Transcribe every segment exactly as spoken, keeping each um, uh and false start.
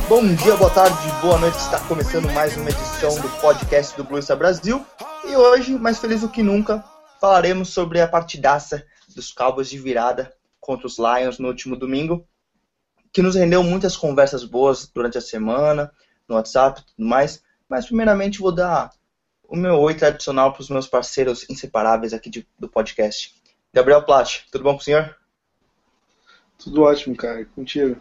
Bom dia, boa tarde, boa noite. Está começando mais uma edição do podcast do Blue Star Brasil. E hoje, mais feliz do que nunca, falaremos sobre a partidaça dos Cowboys de virada contra os Lions no último domingo, que nos rendeu muitas conversas boas durante a semana, no WhatsApp e tudo mais. Mas primeiramente vou dar o meu oi tradicional para os meus parceiros inseparáveis aqui de, do podcast. Gabriel Platt, tudo bom com o senhor? Tudo ótimo, cara. Contigo.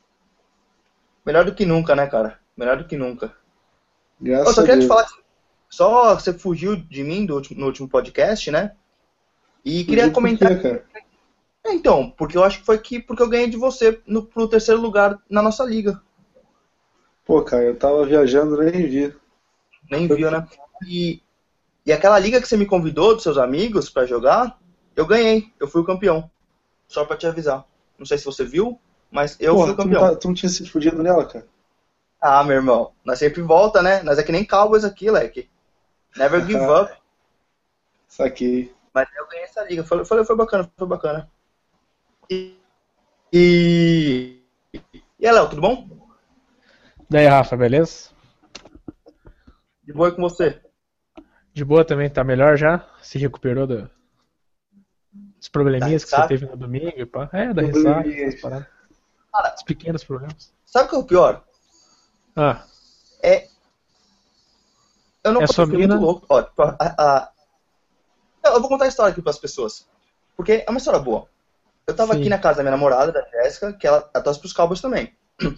Melhor do que nunca, né, cara? Melhor do que nunca. Graças Eu só a queria Deus. te falar que só você fugiu de mim do último, no último podcast, né? E queria Fugiu por comentar... quê, cara? É, então, porque eu acho que foi que, porque eu ganhei de você no, pro terceiro lugar na nossa liga. Pô, cara, eu tava viajando, nem vi. Nem viu, né? E, e aquela liga que você me convidou dos seus amigos pra jogar, eu ganhei. Eu fui o campeão. Só pra te avisar. Não sei se você viu, mas eu Porra, fui o tu não, campeão. tá- tu não tinha se fudido nela, cara? Ah, meu irmão, nós sempre volta, né? Nós é que nem Cowboys aqui, leque. Never give up. Saquei. Mas eu ganhei essa liga. Foi, foi, foi bacana, foi bacana. E... E, e aí, Léo, tudo bom? Daí, Rafa, beleza? De boa com você? De boa também, tá melhor já? Se recuperou do- dos probleminhas Da que você ressaca? teve no domingo e pá? É, da Probleminhas. ressaca, essas paradas. Cara, Os pequenos problemas. sabe o que é o pior? Ah, É. Eu não É eu sua fiquei mina? muito louco. Ó, tipo, a, a- eu eu vou contar a história aqui pras pessoas. Porque é uma história boa. Eu tava Sim. aqui na casa da minha namorada, da Jéssica, que ela, ela torce pros Cowboys também.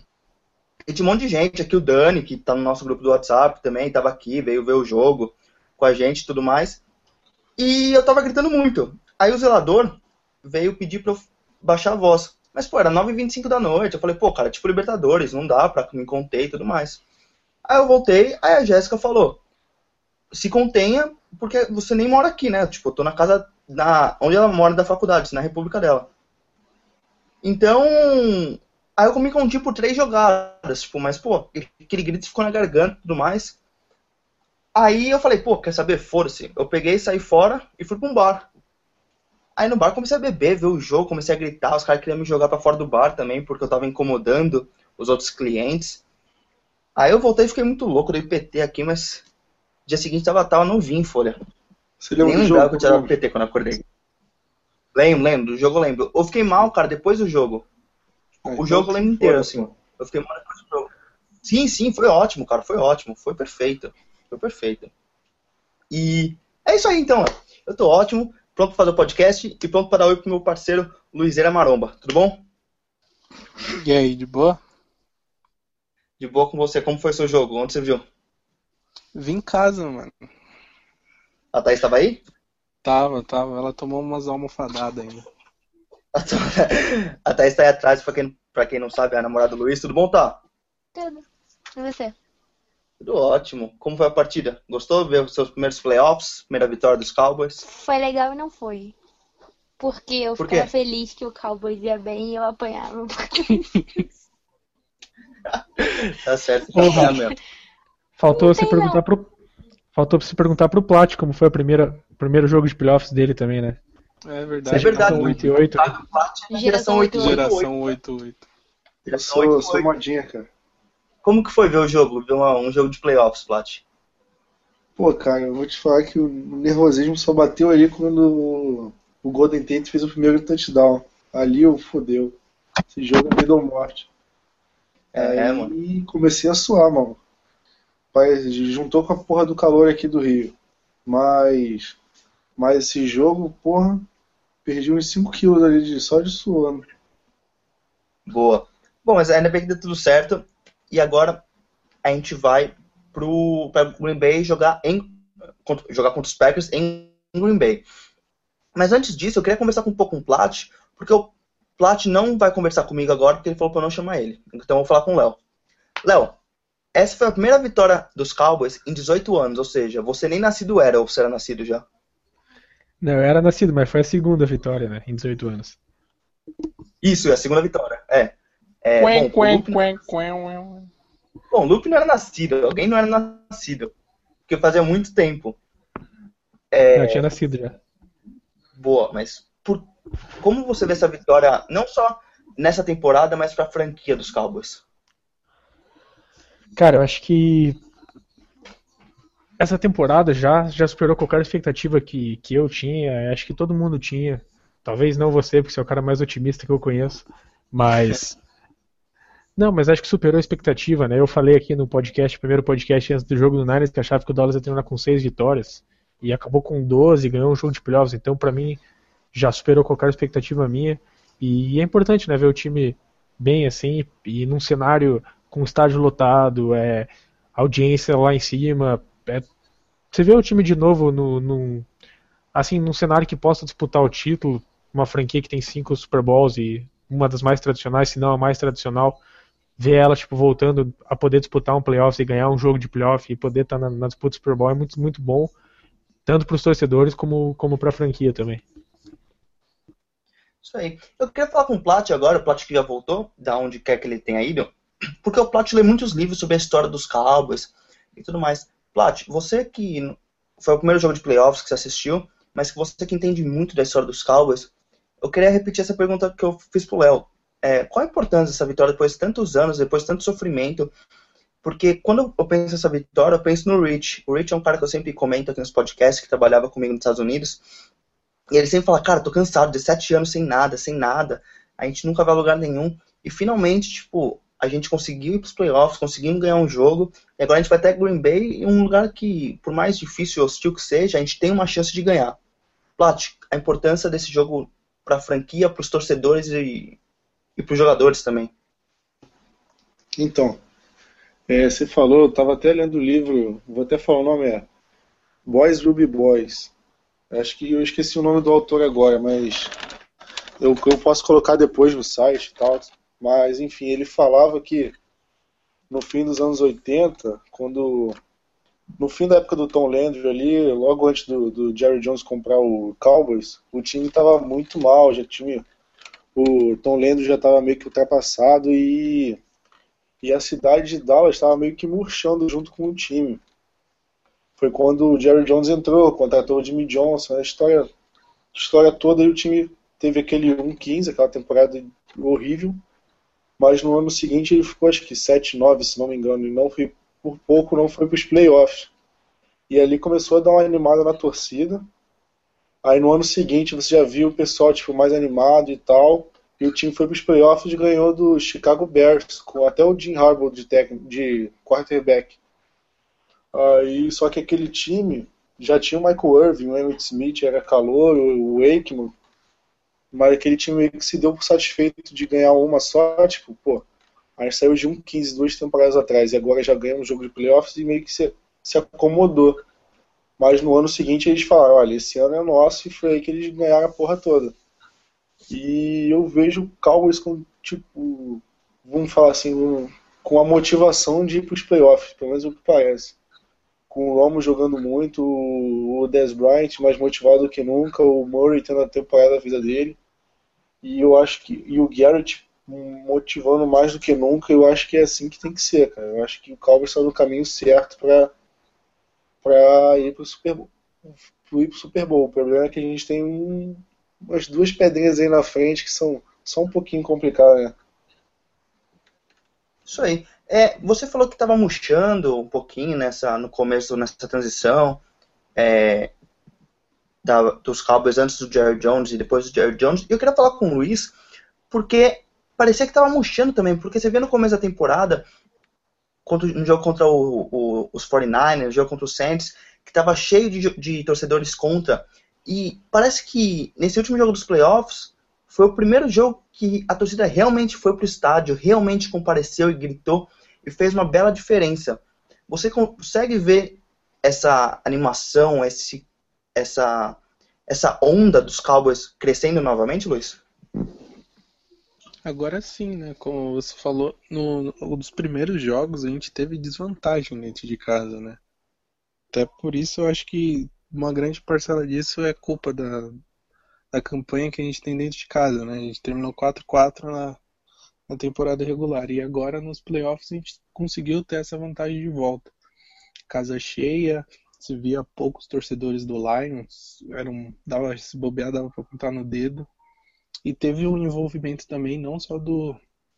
E tinha um monte de gente aqui, o Dani, que tá no nosso grupo do WhatsApp também, tava aqui, veio ver o jogo com a gente e tudo mais. E eu tava gritando muito. Aí o zelador veio pedir pra eu baixar a voz. Mas, pô, era nove e vinte e cinco da noite. Eu falei, pô, cara, tipo Libertadores, não dá pra me conter e tudo mais. Aí eu voltei, aí a Jéssica falou, se contenha, porque você nem mora aqui, né? Tipo, eu tô na casa, na, onde ela mora da faculdade, na república dela. Então, aí eu me conti por três jogadas, tipo, mas, pô, aquele grito ficou na garganta e tudo mais. Aí eu falei, pô, quer saber? Foda-se. Eu peguei, saí fora e fui pra um bar. Aí no bar comecei a beber, ver o jogo, comecei a gritar, os caras queriam me jogar pra fora do bar também, porque eu tava incomodando os outros clientes. Aí eu voltei e fiquei muito louco, dei P T aqui, mas dia seguinte tava, tava não vim, folha. Você lembra Nem do lembrava jogo? que eu tinha dado P T quando eu acordei. Lembro, lembro, do jogo eu lembro. Eu fiquei mal, cara, depois do jogo. Ah, O então jogo eu lembro se inteiro, foda, assim. pô. Eu fiquei mal depois do jogo. Sim, sim, foi ótimo, cara, foi ótimo, foi perfeito. Foi perfeito. E é isso aí, então. Eu tô ótimo, pronto pra fazer o podcast e pronto pra dar oi pro meu parceiro Luizeira Maromba. Tudo bom? E aí, de boa? De boa com você. Como foi seu jogo? Onde você viu? Vim em casa, mano. A Thaís tava aí? Tava, tava. Ela tomou umas almofadadas ainda. A Thaís tá aí atrás, pra quem, pra quem não sabe, é a namorada do Luiz. Tudo bom, tá? Tudo. E você? Tudo ótimo. Como foi a partida? Gostou de ver os seus primeiros playoffs? Primeira vitória dos Cowboys? Foi legal e não foi. Porque eu Por ficava quê? feliz que o Cowboys ia bem e eu apanhava. Tá certo. Ô, Tá mesmo. Faltou Não você tem, perguntar não. pro. Faltou você perguntar pro Plat como foi a primeira, o primeiro jogo de playoffs dele também, né? É verdade. É verdade. São oito e oito, né? Geração oito oito oito. Geração oito oito. Eu Geração sou, oito eu sou oito. modinha, cara. Como que foi ver o jogo? Ver uma- um jogo de playoffs, Plat? Pô, cara, eu vou te falar que o nervosismo só bateu ali quando o Golden Tate fez o primeiro touchdown. Ali eu fodeu. Esse jogo é vida ou morte. É, Aí mano. comecei a suar, mano. Pai, juntou com a porra do calor aqui do Rio. Mas, mas esse jogo, porra, perdi uns cinco quilos ali de, só de suando. Boa. Bom, mas ainda bem que deu tudo certo. E agora a gente vai pro pra Green Bay jogar, em, contra, jogar contra os Packers em Green Bay. Mas antes disso, eu queria conversar com um pouco com o Plat, porque o Plat não vai conversar comigo agora, porque ele falou pra eu não chamar ele. Então eu vou falar com o Léo. Léo, essa foi a primeira vitória dos Cowboys em dezoito anos, ou seja, você nem nascido era, ou você era nascido já? Não, eu era nascido, mas foi a segunda vitória, né? Em dezoito anos. Isso, é a segunda vitória. É. É, Quen, bom, o quen, Luke, quen, quen. bom, o Luke não era nascido, alguém não era nascido. Porque fazia muito tempo. Não, eu tinha nascido já. Boa, mas por, como você vê essa vitória, não só nessa temporada, mas pra franquia dos Cowboys? Cara, eu acho que essa temporada já, já superou qualquer expectativa que, que eu tinha. Acho que todo mundo tinha. Talvez não você, porque você é o cara mais otimista que eu conheço. Mas. Não, mas acho que superou a expectativa, né? Eu falei aqui no podcast, primeiro podcast antes do jogo do Niners, que achava que o Dallas ia terminar com seis vitórias. E acabou com doze e ganhou um jogo de playoffs. Então, pra mim, já superou qualquer expectativa minha. E é importante, né, ver o time bem assim, e num cenário com estádio lotado, é, audiência lá em cima. É, você vê o time de novo no, num, assim, num cenário que possa disputar o título, uma franquia que tem cinco Super Bowls e uma das mais tradicionais, se não a mais tradicional, ver ela tipo, voltando a poder disputar um playoff e ganhar um jogo de playoff e poder estar na, na disputa do Super Bowl é muito, muito bom, tanto para os torcedores como, como para a franquia também. Isso aí. Eu queria falar com o Plat agora, o Plat que já voltou, da onde quer que ele tenha ido, porque o Plat lê muitos livros sobre a história dos Cowboys e tudo mais. Plat, você que foi o primeiro jogo de playoffs que você assistiu, mas que você que entende muito da história dos Cowboys, eu queria repetir essa pergunta que eu fiz pro Léo. É, qual a importância dessa vitória depois de tantos anos, depois de tanto sofrimento? Porque quando eu penso nessa vitória, eu penso no Rich. O Rich é um cara que eu sempre comento aqui nos podcasts, que trabalhava comigo nos Estados Unidos. E ele sempre fala, cara, tô cansado, dezessete anos sem nada, sem nada. A gente nunca vai a lugar nenhum. E finalmente, tipo, a gente conseguiu ir pros playoffs, conseguimos ganhar um jogo. E agora a gente vai até Green Bay, um lugar que, por mais difícil e hostil que seja, a gente tem uma chance de ganhar. Plat, a importância desse jogo pra franquia, pros torcedores e, e pros jogadores também. Então, é, você falou, eu tava até lendo o livro, vou até falar o nome, é Boys Will Be Boys. Acho que eu esqueci o nome do autor agora, mas eu, eu posso colocar depois no site e tal. Mas, enfim, ele falava que no fim dos anos oitenta, quando no fim da época do Tom Landry ali, logo antes do, do Jerry Jones comprar o Cowboys, o time estava muito mal, já tinha, o Tom Landry já estava meio que ultrapassado e, e a cidade de Dallas estava meio que murchando junto com o time. Foi quando o Jerry Jones entrou, contratou o Jimmy Johnson, a história, a história toda, e o time teve aquele um quinze, aquela temporada horrível, mas no ano seguinte ele ficou acho que sete nove, se não me engano, e não foi, por pouco não foi para os playoffs. E ali começou a dar uma animada na torcida. Aí no ano seguinte você já viu o pessoal tipo, mais animado e tal, e o time foi para os playoffs e ganhou do Chicago Bears, com até o Jim Harbaugh de, técnico, de quarterback. Aí, só que aquele time já tinha o Michael Irvin, o Emmitt Smith era calor, o Aikman, mas aquele time meio que se deu por satisfeito de ganhar uma só, tipo, pô, a gente saiu de um quinze duas temporadas atrás e agora já ganha um jogo de playoffs e meio que se, se acomodou. Mas no ano seguinte eles falaram, olha, esse ano é nosso, e foi aí que eles ganharam a porra toda. E eu vejo o Cowboys com, tipo, vamos falar assim, um, com a motivação de ir pros playoffs, pelo menos é o que parece. Com o Romo jogando muito, o Dez Bryant mais motivado do que nunca, o Murray tendo a temporada da vida dele, e eu acho que e o Garrett motivando mais do que nunca. Eu acho que é assim que tem que ser, cara. Eu acho que o Cowboys está no caminho certo para para ir pro Super Bowl, ir pro Super Bowl. O problema é que a gente tem um, umas duas pedrinhas aí na frente que são só um pouquinho complicadas, né? Isso aí. É, você falou que estava murchando um pouquinho nessa, no começo, nessa transição é, da, dos Cowboys antes do Jerry Jones e depois do Jerry Jones. E eu queria falar com o Luiz, porque parecia que estava murchando também, porque você vê no começo da temporada, contra, no jogo contra o, o, os forty-niners, no jogo contra o Saints, que estava cheio de, de torcedores contra. E parece que nesse último jogo dos playoffs, foi o primeiro jogo que a torcida realmente foi pro estádio, realmente compareceu e gritou e fez uma bela diferença. Você consegue ver essa animação, esse, essa, essa onda dos Cowboys crescendo novamente, Luiz? Agora sim, né? Como você falou, no, no dos primeiros jogos a gente teve desvantagem dentro de casa, né? Até por isso eu acho que uma grande parcela disso é culpa da, da campanha que a gente tem dentro de casa, né? A gente terminou quatro a quatro na, na temporada regular e agora nos playoffs a gente conseguiu ter essa vantagem de volta. Casa cheia, se via poucos torcedores do Lions, era um, dava, se bobear dava pra contar no dedo. E teve um envolvimento também não só do,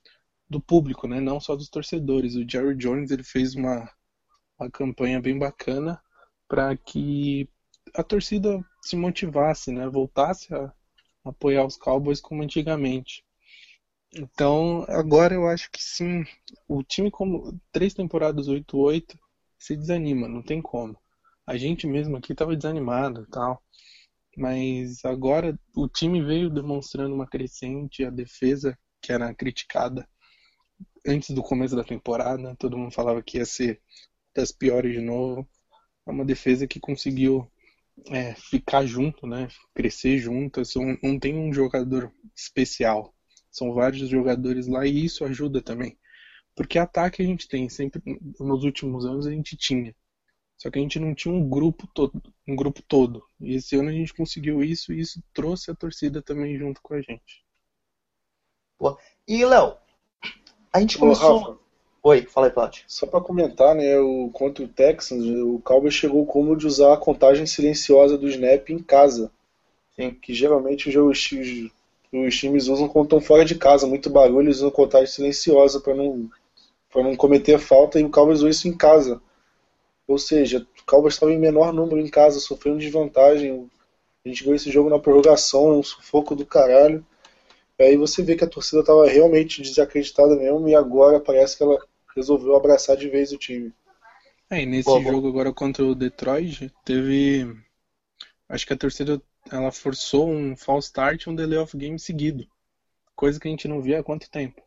do público, né? Não só dos torcedores. O Jerry Jones ele fez uma, uma campanha bem bacana para que a torcida se motivasse, né? Voltasse a apoiar os Cowboys como antigamente. Então, agora eu acho que sim, o time como três temporadas oito oito se desanima, não tem como. A gente mesmo aqui estava desanimado e tal, mas agora o time veio demonstrando uma crescente, a defesa que era criticada antes do começo da temporada, todo mundo falava que ia ser das piores de novo. É uma defesa que conseguiu é, ficar junto, né? Crescer junto. São, não tem um jogador especial. São vários jogadores lá e isso ajuda também. Porque ataque a gente tem, sempre nos últimos anos a gente tinha. Só que a gente não tinha um grupo todo. Um grupo todo. E esse ano a gente conseguiu isso e isso trouxe a torcida também junto com a gente. Pô. E, Léo, a gente Ô, começou... Rafa, Oi, fala aí, Plat. só para comentar, né, o, contra o Texans, o Cowboys chegou como de usar a contagem silenciosa do snap em casa. Sim. Que geralmente os, os, os times usam quando estão fora de casa, muito barulho, eles usam contagem silenciosa para não, para não cometer falta, e o Cowboys usou isso em casa. Ou seja, o Cowboys estava em menor número em casa, sofrendo desvantagem. A gente ganhou esse jogo na prorrogação, um sufoco do caralho. Aí você vê que a torcida estava realmente desacreditada mesmo, e agora parece que ela resolveu abraçar de vez o time. É, e nesse Pô, jogo agora contra o Detroit, teve... Acho que a torcida ela forçou um false start e um delay of game seguido. Coisa que a gente não via há quanto tempo.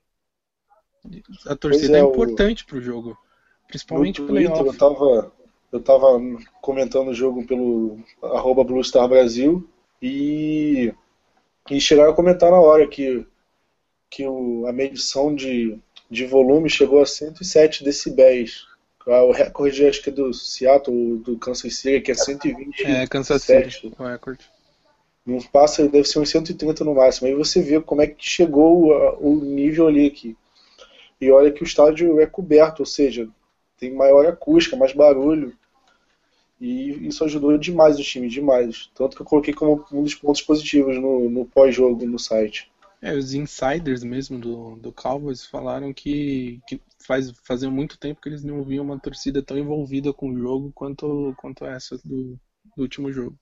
A torcida é, é o- importante pro jogo. Principalmente No pro Twitter eu playoff. tava, eu tava comentando o jogo pelo arroba Blue Star Brasil e, e chegaram a comentar na hora que, que o, a medição de, de volume chegou a cento e sete decibéis. O recorde acho que é do Seattle, do Kansas City, que é cento e vinte e sete. É, Kansas City, o recorde. Não passa, deve ser uns cento e trinta no máximo. Aí você vê como é que chegou o, o nível ali aqui. E olha que o estádio é coberto, ou seja, tem maior acústica, mais barulho. E isso ajudou demais o time, demais. Tanto que eu coloquei como um dos pontos positivos no, no pós-jogo no site. É, os insiders mesmo do, do Cowboys falaram que, que faz, fazia muito tempo que eles não viam uma torcida tão envolvida com o jogo quanto, quanto essa do, do último jogo.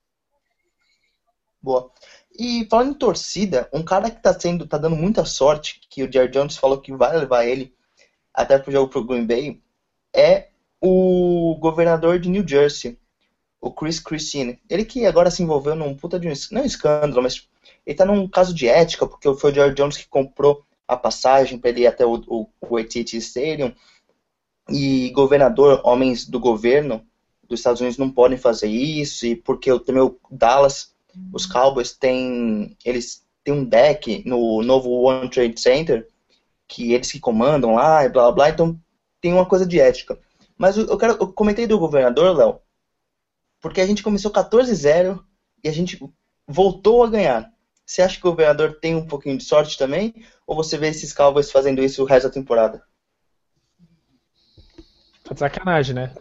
Boa. E falando em torcida, um cara que tá sendo, tá dando muita sorte, que o Jerry Jones falou que vai levar ele até pro jogo pro Green Bay, é o governador de New Jersey, o Chris Christie. Ele que agora se envolveu num puta de um, es- não um escândalo, mas ele tá num caso de ética, porque foi o Jerry Jones que comprou a passagem para ele ir até o, o, o A T and T Stadium, e governador, homens do governo dos Estados Unidos não podem fazer isso, e porque o- também o Dallas, os Cowboys têm, eles têm um deck no novo One Trade Center, que eles que comandam lá, e blá blá blá, então tem uma coisa de ética. Mas eu, eu, quero, eu comentei do governador, Léo, porque a gente começou quatorze a zero e a gente voltou a ganhar. Você acha que o governador tem um pouquinho de sorte também? Ou você vê esses Cowboys fazendo isso o resto da temporada? Tá de sacanagem, né?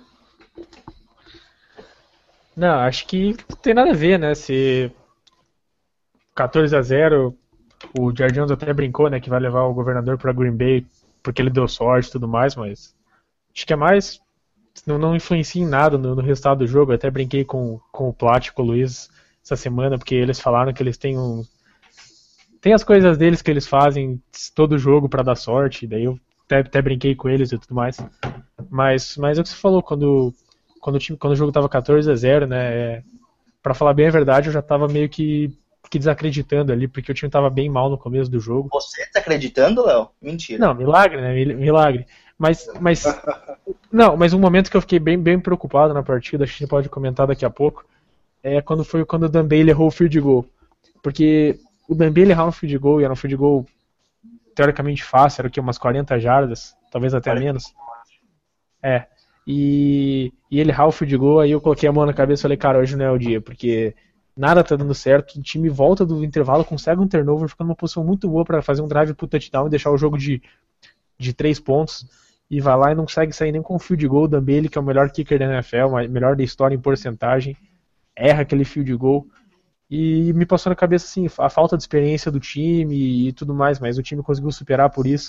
Não, acho que não tem nada a ver, né? Se quatorze a zero, o Jerry Jones até brincou, né, que vai levar o governador pra Green Bay porque ele deu sorte e tudo mais, mas acho que é mais. Não, não influencia em nada no, no resultado do jogo. Eu até brinquei com, com o Plat e com o Luiz essa semana, porque eles falaram que eles têm um. Tem as coisas deles que eles fazem todo jogo pra dar sorte, daí eu até, até brinquei com eles e tudo mais. Mas, mas é o que você falou, quando, quando, o, time, quando o jogo tava quatorze a zero, né? É, pra falar bem a verdade, eu já tava meio que, que desacreditando ali, porque o time tava bem mal no começo do jogo. Você tá acreditando, Léo? Mentira. Não, milagre, né? Mil- Milagre. Mas, mas não, mas um momento que eu fiquei bem, bem preocupado na partida, acho que a gente pode comentar daqui a pouco, é quando foi quando o Dan Bailey errou o field goal. Porque o Dan Bailey errou um field goal e era um field goal teoricamente fácil, era o que, umas quarenta jardas, talvez até menos. É. E, e ele errar o field goal, aí eu coloquei a mão na cabeça e falei, cara, hoje não é o dia, porque nada tá dando certo, o time volta do intervalo, consegue um turnover, fica numa posição muito boa pra fazer um drive pro touchdown e deixar o jogo de, de três pontos, e vai lá e não consegue sair nem com o field goal. O Dan Bailey, que é o melhor kicker da N F L, o melhor da história em porcentagem, erra aquele field goal, e me passou na cabeça assim, a falta de experiência do time e tudo mais, mas o time conseguiu superar por isso,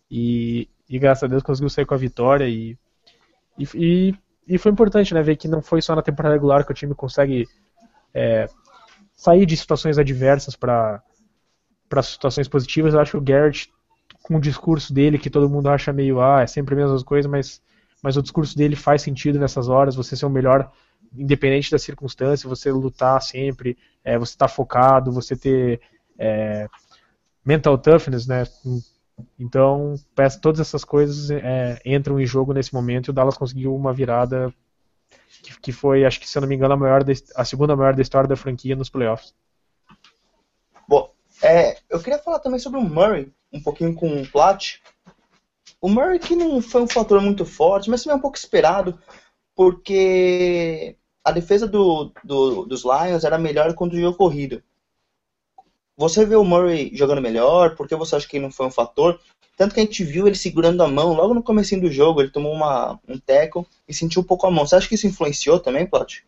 e, e graças a Deus conseguiu sair com a vitória e, e, e, e foi importante, né, ver que não foi só na temporada regular que o time consegue é, sair de situações adversas para para situações positivas. Eu acho que o Garrett, com o discurso dele, que todo mundo acha meio, ah, é sempre a mesma coisa, mas, mas o discurso dele faz sentido nessas horas, você ser o melhor, independente da circunstância, você lutar sempre, é, você estar tá focado, você ter é, mental toughness, né? Então, todas essas coisas é, entram em jogo nesse momento e o Dallas conseguiu uma virada que, que foi, acho que se eu não me engano, a, maior da, a segunda maior da história da franquia nos playoffs. Bom, é, eu queria falar também sobre o Murray, um pouquinho com o Platt. O Murray que não foi um fator muito forte, mas também é um pouco esperado, porque a defesa do, do, dos Lions era melhor quando o jogo corrido. Você vê o Murray jogando melhor, porque você acha que ele não foi um fator? Tanto que a gente viu ele segurando a mão logo no comecinho do jogo, ele tomou uma, um tackle e sentiu um pouco a mão. Você acha que isso influenciou também, Platt?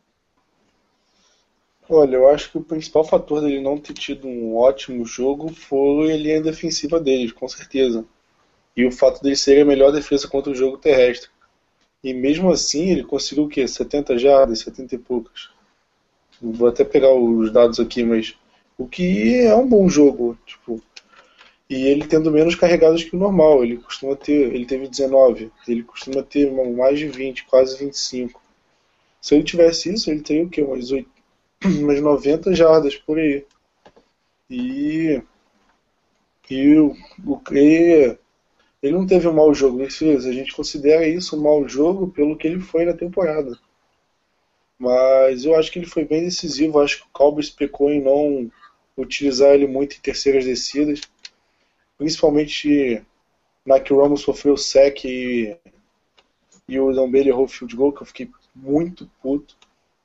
Olha, eu acho que o principal fator dele não ter tido um ótimo jogo foi a linha defensiva dele, com certeza. E o fato dele ser a melhor defesa contra o jogo terrestre. E mesmo assim, ele conseguiu o quê? setenta jardas, setenta e poucas. Vou até pegar os dados aqui, mas o que é um bom jogo, tipo. E ele tendo menos carregadas que o normal, ele costuma ter, ele teve dezenove, ele costuma ter mais de vinte, quase vinte e cinco. Se ele tivesse isso, ele teria o quê? Umas, oito, umas noventa jardas por aí. E, e o, o e, ele não teve um mau jogo, a gente considera isso um mau jogo pelo que ele foi na temporada. Mas eu acho que ele foi bem decisivo, acho que o Cowboys pecou em não utilizar ele muito em terceiras descidas, principalmente na que o Ramos sofreu o sec e, e o Dan Bailey errou o field goal, que eu fiquei muito puto.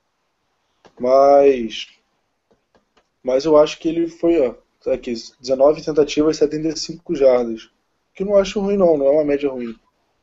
Mas, mas eu acho que ele foi, ó, aqui, dezenove tentativas, setenta e cinco jardas. Que eu não acho ruim não, não é uma média ruim.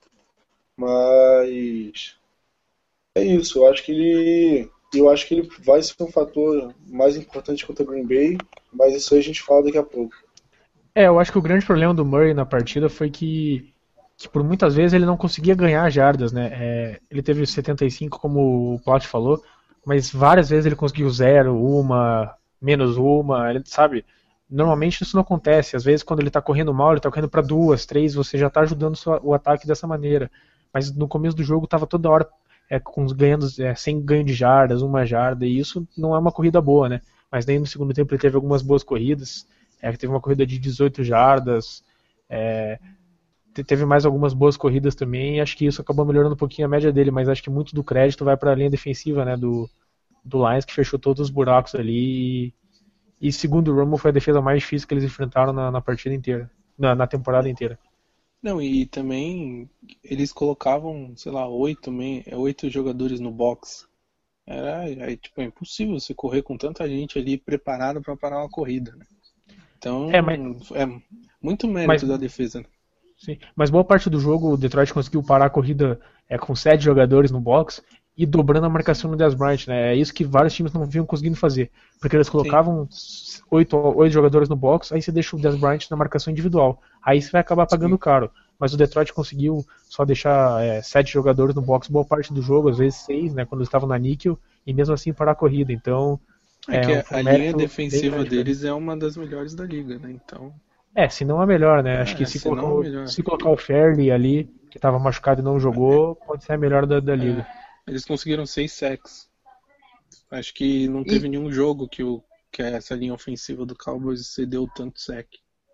Mas é isso, eu acho que ele eu acho que ele vai ser um fator mais importante contra o Green Bay, mas isso aí a gente fala daqui a pouco. É, eu acho que o grande problema do Murray na partida foi que, que por muitas vezes ele não conseguia ganhar jardas, né? É, ele teve setenta e cinco, como o Plot falou, mas várias vezes ele conseguiu zero, uma, menos uma, ele, sabe? Normalmente isso não acontece. Às vezes quando ele tá correndo mal, ele tá correndo para duas, três, você já tá ajudando sua, o ataque dessa maneira. Mas no começo do jogo tava toda hora é, com os ganhando, é, sem ganho de jardas, uma jarda, e isso não é uma corrida boa, né? Mas nem no segundo tempo ele teve algumas boas corridas. É, teve uma corrida de dezoito jardas, é, teve mais algumas boas corridas também, e acho que isso acabou melhorando um pouquinho a média dele, mas acho que muito do crédito vai para a linha defensiva, né, do, do Lions, que fechou todos os buracos ali, e, e segundo o Romo foi a defesa mais difícil que eles enfrentaram na, na partida inteira, na, na temporada inteira. Não, e também eles colocavam, sei lá, oito, oito jogadores no box. Era, é, tipo, é impossível você correr com tanta gente ali preparado para parar uma corrida, né? Então, é, mas, é muito mérito mas, da defesa. Sim, mas boa parte do jogo o Detroit conseguiu parar a corrida é, com sete jogadores no box e dobrando a marcação no Dez Bryant, né? É isso que vários times não vinham conseguindo fazer, porque eles colocavam oito, oito jogadores no box, aí você deixa o Dez Bryant na marcação individual, aí você vai acabar pagando Sim. caro. Mas o Detroit conseguiu só deixar é, sete jogadores no box boa parte do jogo, às vezes seis, né? Quando eles estavam na níquel, e mesmo assim parar a corrida. Então É que é, um a linha defensiva deles é uma das melhores da liga, né? Então. É, se não a melhor, né? Acho é, que se, se, colocar, se colocar o Fairley ali, que estava machucado e não jogou, pode ser a melhor da, da liga. É, eles conseguiram seis sacks. Acho que não teve e... nenhum jogo que, o, que essa linha ofensiva do Cowboys cedeu tanto sack.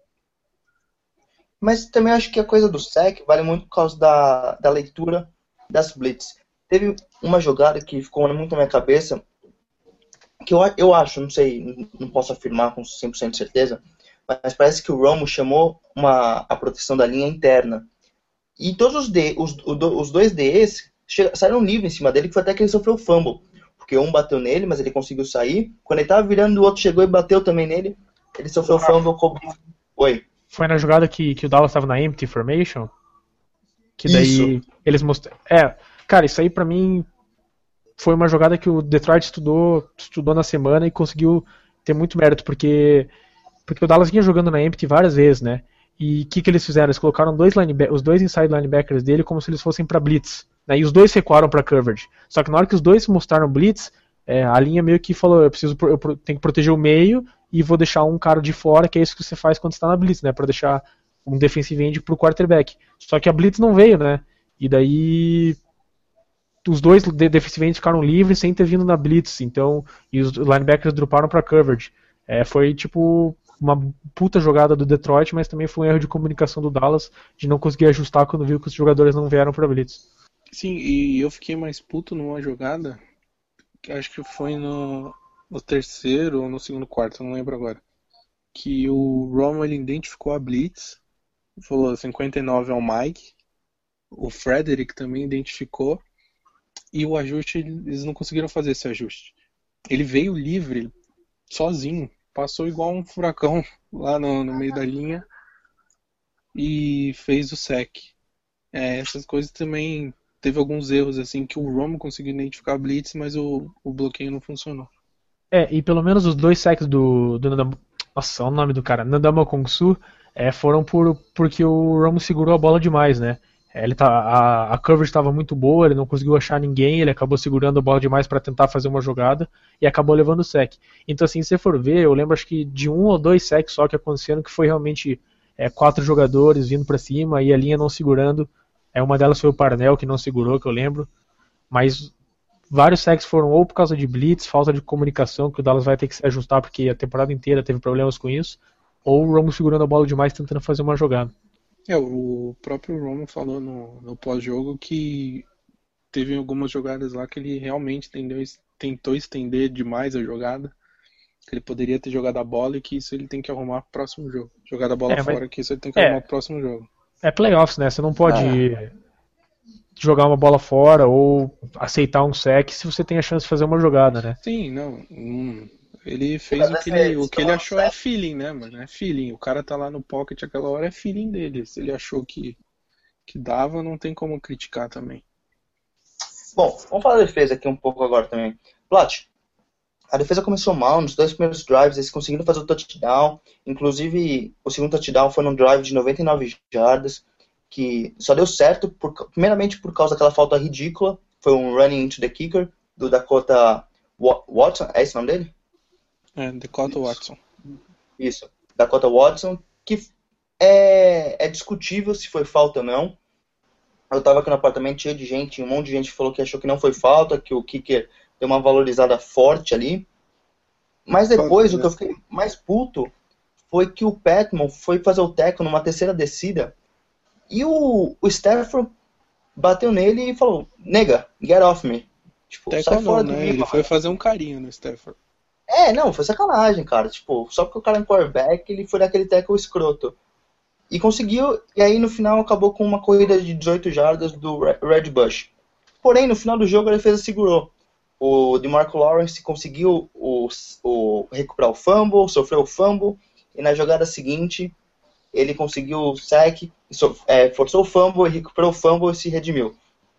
Mas também acho que a coisa do sack vale muito por causa da, da leitura das blitz. Teve uma jogada que ficou muito na minha cabeça, que eu, eu acho, não sei, não posso afirmar com cem por cento de certeza, mas parece que o Romo chamou uma, a proteção da linha interna. E todos os, D, os, os dois D Es saíram livres em cima dele, que foi até que ele sofreu fumble. Porque um bateu nele, mas ele conseguiu sair. Quando ele tava virando, o outro chegou e bateu também nele. Ele sofreu fumble. Oi. Foi na jogada que, que o Dallas estava na empty formation? Que daí isso. Eles mostraram... É, cara, isso aí pra mim foi uma jogada que o Detroit estudou, estudou na semana e conseguiu ter muito mérito, porque, porque o Dallas vinha jogando na empty várias vezes, né? E o que, que eles fizeram? Eles colocaram dois lineback- os dois inside linebackers dele como se eles fossem para blitz, né? E os dois recuaram para coverage. Só que na hora que os dois mostraram blitz, é, a linha meio que falou, eu preciso, pro- eu pro- tenho que proteger o meio e vou deixar um cara de fora, que é isso que você faz quando está na blitz, né? Para deixar um defensive end pro quarterback. Só que a blitz não veio, né? E daí os dois de- defensive ends ficaram livres sem ter vindo na blitz, então, e os linebackers droparam para coverage. É, foi tipo uma puta jogada do Detroit, mas também foi um erro de comunicação do Dallas de não conseguir ajustar quando viu que os jogadores não vieram para blitz. Sim, e eu fiquei mais puto numa jogada, que acho que foi no, no terceiro ou no segundo quarto, não lembro agora. Que o Romo ele identificou a blitz, falou cinquenta e nove é o Mike, o Frederick também identificou, e o ajuste, eles não conseguiram fazer esse ajuste. Ele veio livre, sozinho, passou igual um furacão lá no, no meio da linha e fez o sec. É, essas coisas também teve alguns erros assim que o Romo conseguiu identificar a blitz, mas o, o bloqueio não funcionou. É, e pelo menos os dois sacks do, do Nandam... Nossa, olha o nome do cara, Nandama Kongsu, é, foram por, porque o Romo segurou a bola demais, né? É, ele tá, a, a coverage estava muito boa, ele não conseguiu achar ninguém, ele acabou segurando a bola demais para tentar fazer uma jogada e acabou levando o sec. Então, assim, se você for ver, eu lembro acho que de um ou dois sacks só que aconteceram, que foi realmente é, quatro jogadores vindo para cima e a linha não segurando. É, uma delas foi o Parnell que não segurou, que eu lembro. Mas vários sacks foram ou por causa de blitz, falta de comunicação, que o Dallas vai ter que se ajustar porque a temporada inteira teve problemas com isso, ou o Romo segurando a bola demais tentando fazer uma jogada. É, o próprio Romo falou no, no pós-jogo que teve algumas jogadas lá que ele realmente tendeu, tentou estender demais a jogada, que ele poderia ter jogado a bola e que isso ele tem que arrumar pro próximo jogo. Jogado a bola É, mas- fora, que isso ele tem que é. arrumar pro próximo jogo. É playoffs, né? Você não pode Ah. jogar uma bola fora ou aceitar um sec se você tem a chance de fazer uma jogada, né? Sim, não. hum, ele fez Mas o que essa é- ele, o que ele essa é uma achou é feeling, né, mano? É feeling. O cara tá lá no pocket aquela hora, é feeling dele. Se ele achou que, que dava, não tem como criticar também. Bom, vamos falar da defesa aqui um pouco agora também. Plat, a defesa começou mal nos dois primeiros drives, eles conseguiram fazer o touchdown. Inclusive, o segundo touchdown foi num drive de noventa e nove jardas, que só deu certo, por, primeiramente por causa daquela falta ridícula. Foi um running into the kicker do Dakota Wa- Watson, é esse o nome dele? É, Dakota Watson. Isso, Dakota Watson, que é, é discutível se foi falta ou não. Eu tava aqui no apartamento cheio de gente, um monte de gente falou que achou que não foi falta, que o kicker deu uma valorizada forte ali. Mas depois, Falta, o que eu fiquei mais puto foi que o Petman foi fazer o tackle numa terceira descida e o, o Stafford bateu nele e falou, nega, get off me. Tipo, Até sai não, fora de né? mim, Ele mano. foi fazer um carinho no Stafford. É, não, foi sacanagem, cara. Tipo, só porque o cara é um quarterback, ele foi naquele tackle escroto. E conseguiu, e aí no final acabou com uma corrida de dezoito jardas do Re- Red Bush. Porém, no final do jogo a defesa segurou. O DeMarco Lawrence conseguiu o, o, recuperar o fumble, sofreu o fumble, e na jogada seguinte ele conseguiu o sack, so, é, forçou o fumble, recuperou o fumble e se redimiu.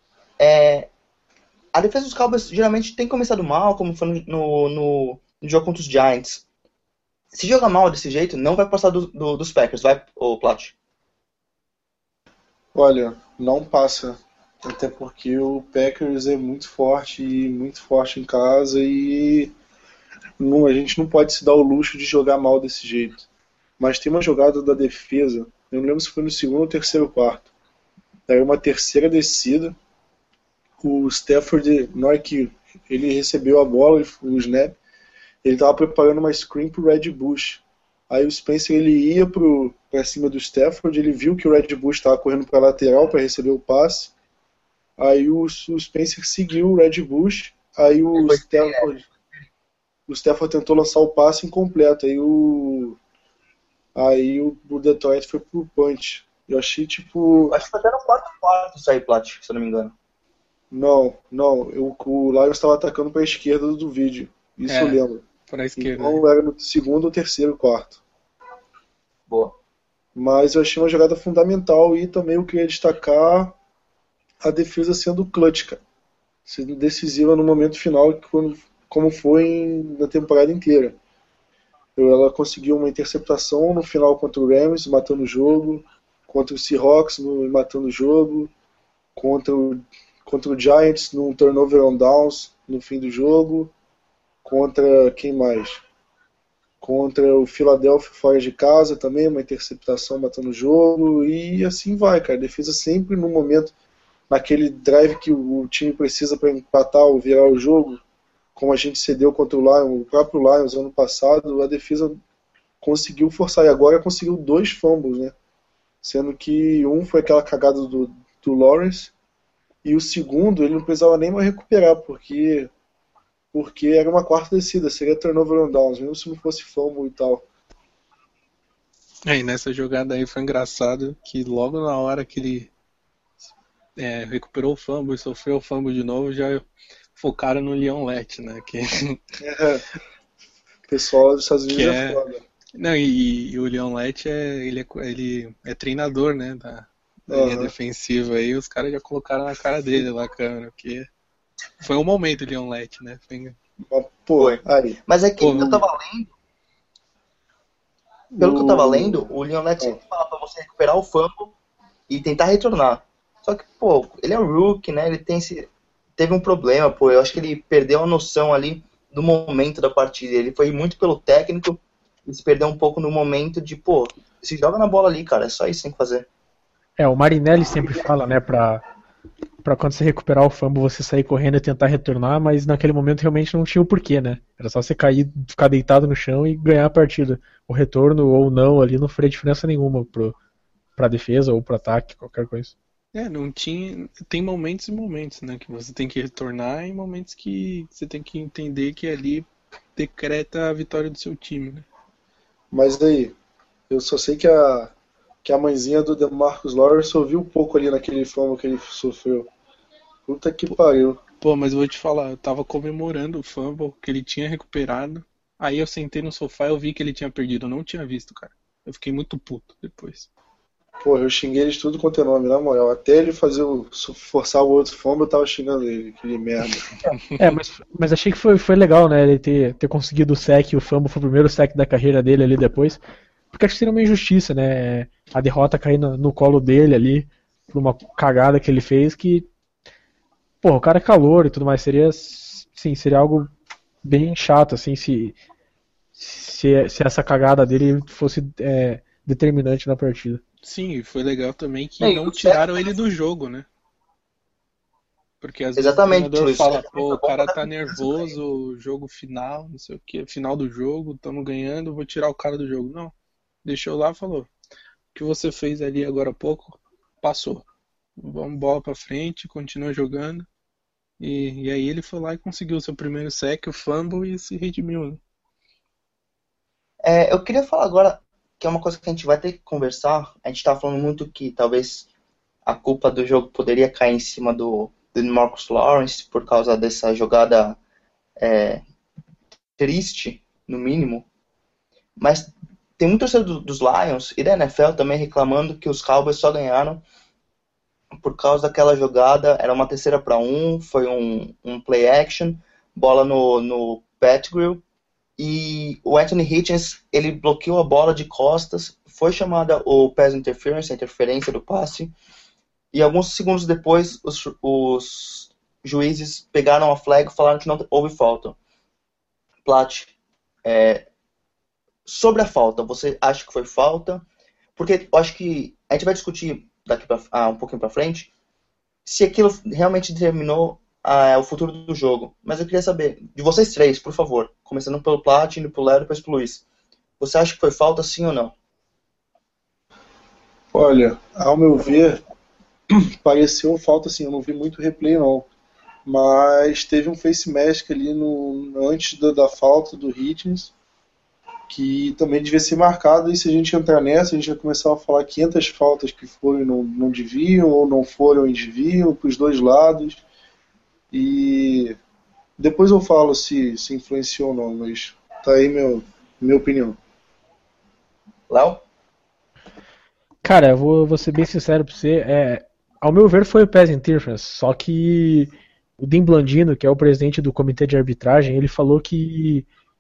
É, a defesa dos Cowboys geralmente tem começado mal, como foi no, no, no, no jogo contra os Giants. Se jogar mal desse jeito, não vai passar do, do, dos Packers, vai, ô Plat? Olha, não passa. Até porque o Packers é muito forte e muito forte em casa e não, a gente não pode se dar o luxo de jogar mal desse jeito. Mas tem uma jogada da defesa, eu não lembro se foi no segundo ou terceiro quarto. Era uma terceira descida. O Stafford, na hora que ele recebeu a bola, o snap, ele estava preparando uma screen pro Red Bush. Aí o Spencer ele ia para cima do Stafford, ele viu que o Red Bush estava correndo para a lateral para receber o passe. Aí o, o Spencer seguiu o Red Bush, aí o Stafford, o Stafford tentou lançar o passe incompleto. Aí o aí o, o Detroit foi pro punch. Eu achei tipo, Acho que foi até no quarto quarto isso aí, Plat, se eu não me engano. não, não, eu, o Lions estava atacando para a esquerda do vídeo. Isso É. eu lembro. Pra esquerda. né? Então era no segundo ou terceiro quarto. Boa. Mas eu achei uma jogada fundamental e também eu queria destacar a defesa sendo clutch, cara. Sendo decisiva no momento final, quando- como foi em- na temporada inteira. Ela conseguiu uma interceptação no final contra o Rams, matando o jogo, contra o Seahawks, no, matando o jogo, contra o, contra o Giants, num turnover on downs, no fim do jogo, contra quem mais? Contra o Philadelphia fora de casa também, uma interceptação matando o jogo, e assim vai, cara. A defesa sempre no momento, naquele drive que o time precisa para empatar ou virar o jogo, como a gente cedeu contra o Lions, o próprio Lions ano passado, a defesa conseguiu forçar, e agora conseguiu dois fumbles, né? Sendo que um foi aquela cagada do, do Lawrence, e o segundo ele não precisava nem mais recuperar, porque, porque era uma quarta descida, seria turnover on downs, mesmo se não fosse fumble e tal. É, e nessa jogada aí foi engraçado que logo na hora que ele é, recuperou o fumble e sofreu o fumble de novo, já focaram no Leon Lett, né? Que... É, o pessoal dos Estados Unidos é, é foda. Não, e, e o Leon Lett é, ele é, ele é treinador, né? Da, da Uhum. linha defensiva aí, os caras já colocaram na cara dele lá a câmera, porque foi um momento o Leon Lett, né? Foi... Mas, pô, aí. Mas é que Pô, eu tava lendo, pelo o... que eu tava lendo, o Leon Lett sempre fala pra você recuperar o fumble e tentar retornar. Só que, pô, ele é um rookie, né? Ele tem esse... teve um problema, pô. Eu acho que ele perdeu a noção ali do momento da partida. Ele foi muito pelo técnico e se perdeu um pouco no momento de, pô, se joga na bola ali, cara. É só isso que tem que fazer. É, o Marinelli sempre fala, né, pra, pra quando você recuperar o fumble você sair correndo e tentar retornar, mas naquele momento realmente não tinha o porquê, né? Era só você cair, ficar deitado no chão e ganhar a partida. O retorno ou não ali não faria diferença nenhuma pro, pra defesa ou pro ataque, qualquer coisa. É, não tinha. Tem momentos e momentos, né? Que você tem que retornar e momentos que você tem que entender que ali decreta a vitória do seu time, né? Mas aí, eu só sei que a, que a mãezinha do DeMarcus Lawrence ouviu um pouco ali naquele fumble que ele sofreu. Puta que pariu. Pô, mas eu vou te falar, eu tava comemorando o fumble que ele tinha recuperado. Aí eu sentei no sofá e eu vi que ele tinha perdido. Eu não tinha visto, cara. Eu fiquei muito puto depois. Pô, eu xinguei ele de tudo quanto é nome, na moral. Até ele fazer o, forçar o outro fumble, eu tava xingando ele, aquele merda. É, mas, mas achei que foi, foi legal, né, ele ter, ter conseguido o sec, o fumble foi o primeiro sec da carreira dele ali depois, porque acho que seria uma injustiça, né, a derrota cair no, no colo dele ali, por uma cagada que ele fez, que, porra, o cara é calor e tudo mais, seria, sim, seria algo bem chato, assim, se, se, se essa cagada dele fosse é, determinante na partida. Sim, foi legal também que É, não o tiraram certo- ele do jogo, né? Porque às Exatamente, vezes o treinador Luiz. fala, É pô, muito o cara bom tá pra- nervoso, jogo final, não sei o que, final do jogo, estamos ganhando, vou tirar o cara do jogo. Não, deixou lá e falou, o que você fez ali agora há pouco, passou. Vamos bola pra frente, continua jogando. E, e aí ele foi lá e conseguiu o seu primeiro sec, o fumble, e se redimiu, né? É, eu queria falar agora que é uma coisa que a gente vai ter que conversar. A gente tá falando muito que talvez a culpa do jogo poderia cair em cima do, do Marcus Lawrence por causa dessa jogada é, triste, no mínimo. Mas tem muito torcedor do- dos Lions e da N F L também reclamando que os Cowboys só ganharam por causa daquela jogada. Era uma terceira para um, foi um, um play action, bola no, no Pettigrew. E o Anthony Hitchens, ele bloqueou a bola de costas, foi chamada o pass interference, a interferência do passe, e alguns segundos depois os, os juízes pegaram a flag e falaram que não houve falta. Plat, é, sobre a falta, você acha que foi falta? Porque eu acho que a gente vai discutir daqui pra, ah, um pouquinho para frente se aquilo realmente determinou ah, o futuro do jogo. Mas eu queria saber, de vocês três, por favor, começando pelo Plat, indo pro Léo e depois pro Luiz. Você acha que foi falta, sim ou não? Olha, ao meu ver, pareceu falta assim, eu não vi muito replay não. Mas teve um face mask ali no, antes da, da falta do Hitchens, que também devia ser marcado, e se a gente entrar nessa, a gente vai começar a falar quinhentas faltas que foram e não, não deviam, ou não foram e deviam, para os dois lados. E depois eu falo se, se influenciou ou não, mas tá aí meu, minha opinião. Léo? Cara, eu vou, vou ser bem sincero pra você, é, ao meu ver foi o pass interference, só que o Dean Blandino, que é o presidente do comitê de arbitragem, ele falou que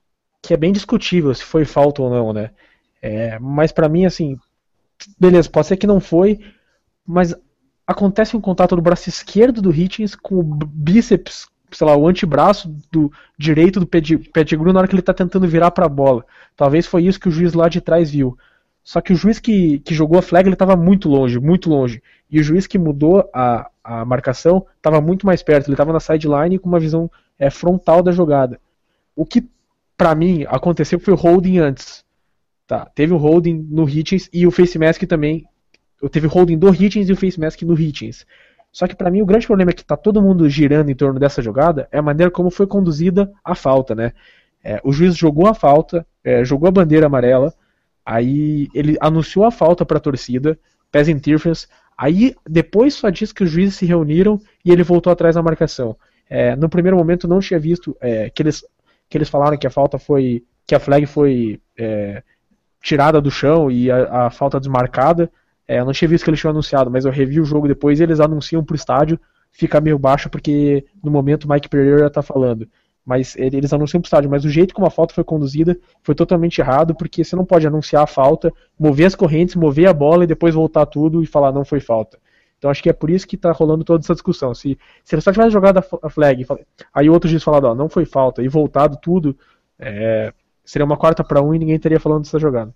que é bem discutível se foi falta ou não, né? É, mas pra mim, assim, beleza, pode ser que não foi, mas acontece um contato do braço esquerdo do Hitchens com o bíceps, sei lá, o antebraço do direito do Pettigrew na hora que ele tá tentando virar pra bola. Talvez foi isso que o juiz lá de trás viu. Só que o juiz que, que jogou a flag, ele tava muito longe, muito longe. E o juiz que mudou a, a marcação tava muito mais perto. Ele tava na sideline com uma visão é, frontal da jogada. O que, pra mim, aconteceu foi o holding antes. Tá, teve o holding no Hitchens e o face mask também. Teve o holding do Hitchens e o face mask no Hitchens. Só que pra mim o grande problema é que tá todo mundo girando em torno dessa jogada é a maneira como foi conduzida a falta, né? É, o juiz jogou a falta, é, jogou a bandeira amarela, aí ele anunciou a falta pra torcida, pass interference, aí depois só diz que os juízes se reuniram e ele voltou atrás na marcação. É, no primeiro momento não tinha visto é, que, eles, que eles falaram que a falta foi, que a flag foi é, tirada do chão e a, a falta desmarcada. É, eu não tinha visto que eles tinham anunciado, mas eu revi o jogo depois e eles anunciam pro estádio, fica meio baixo porque no momento o Mike Pereira tá falando. Mas eles anunciam pro estádio, mas o jeito como a falta foi conduzida foi totalmente errado, porque você não pode anunciar a falta, mover as correntes, mover a bola e depois voltar tudo e falar não foi falta. Então acho que é por isso que tá rolando toda essa discussão. Se, se ele só tivesse jogado a flag, aí o outro juiz falado, ó, não foi falta, e voltado tudo, é, seria uma quarta para um e ninguém teria falando dessa jogada.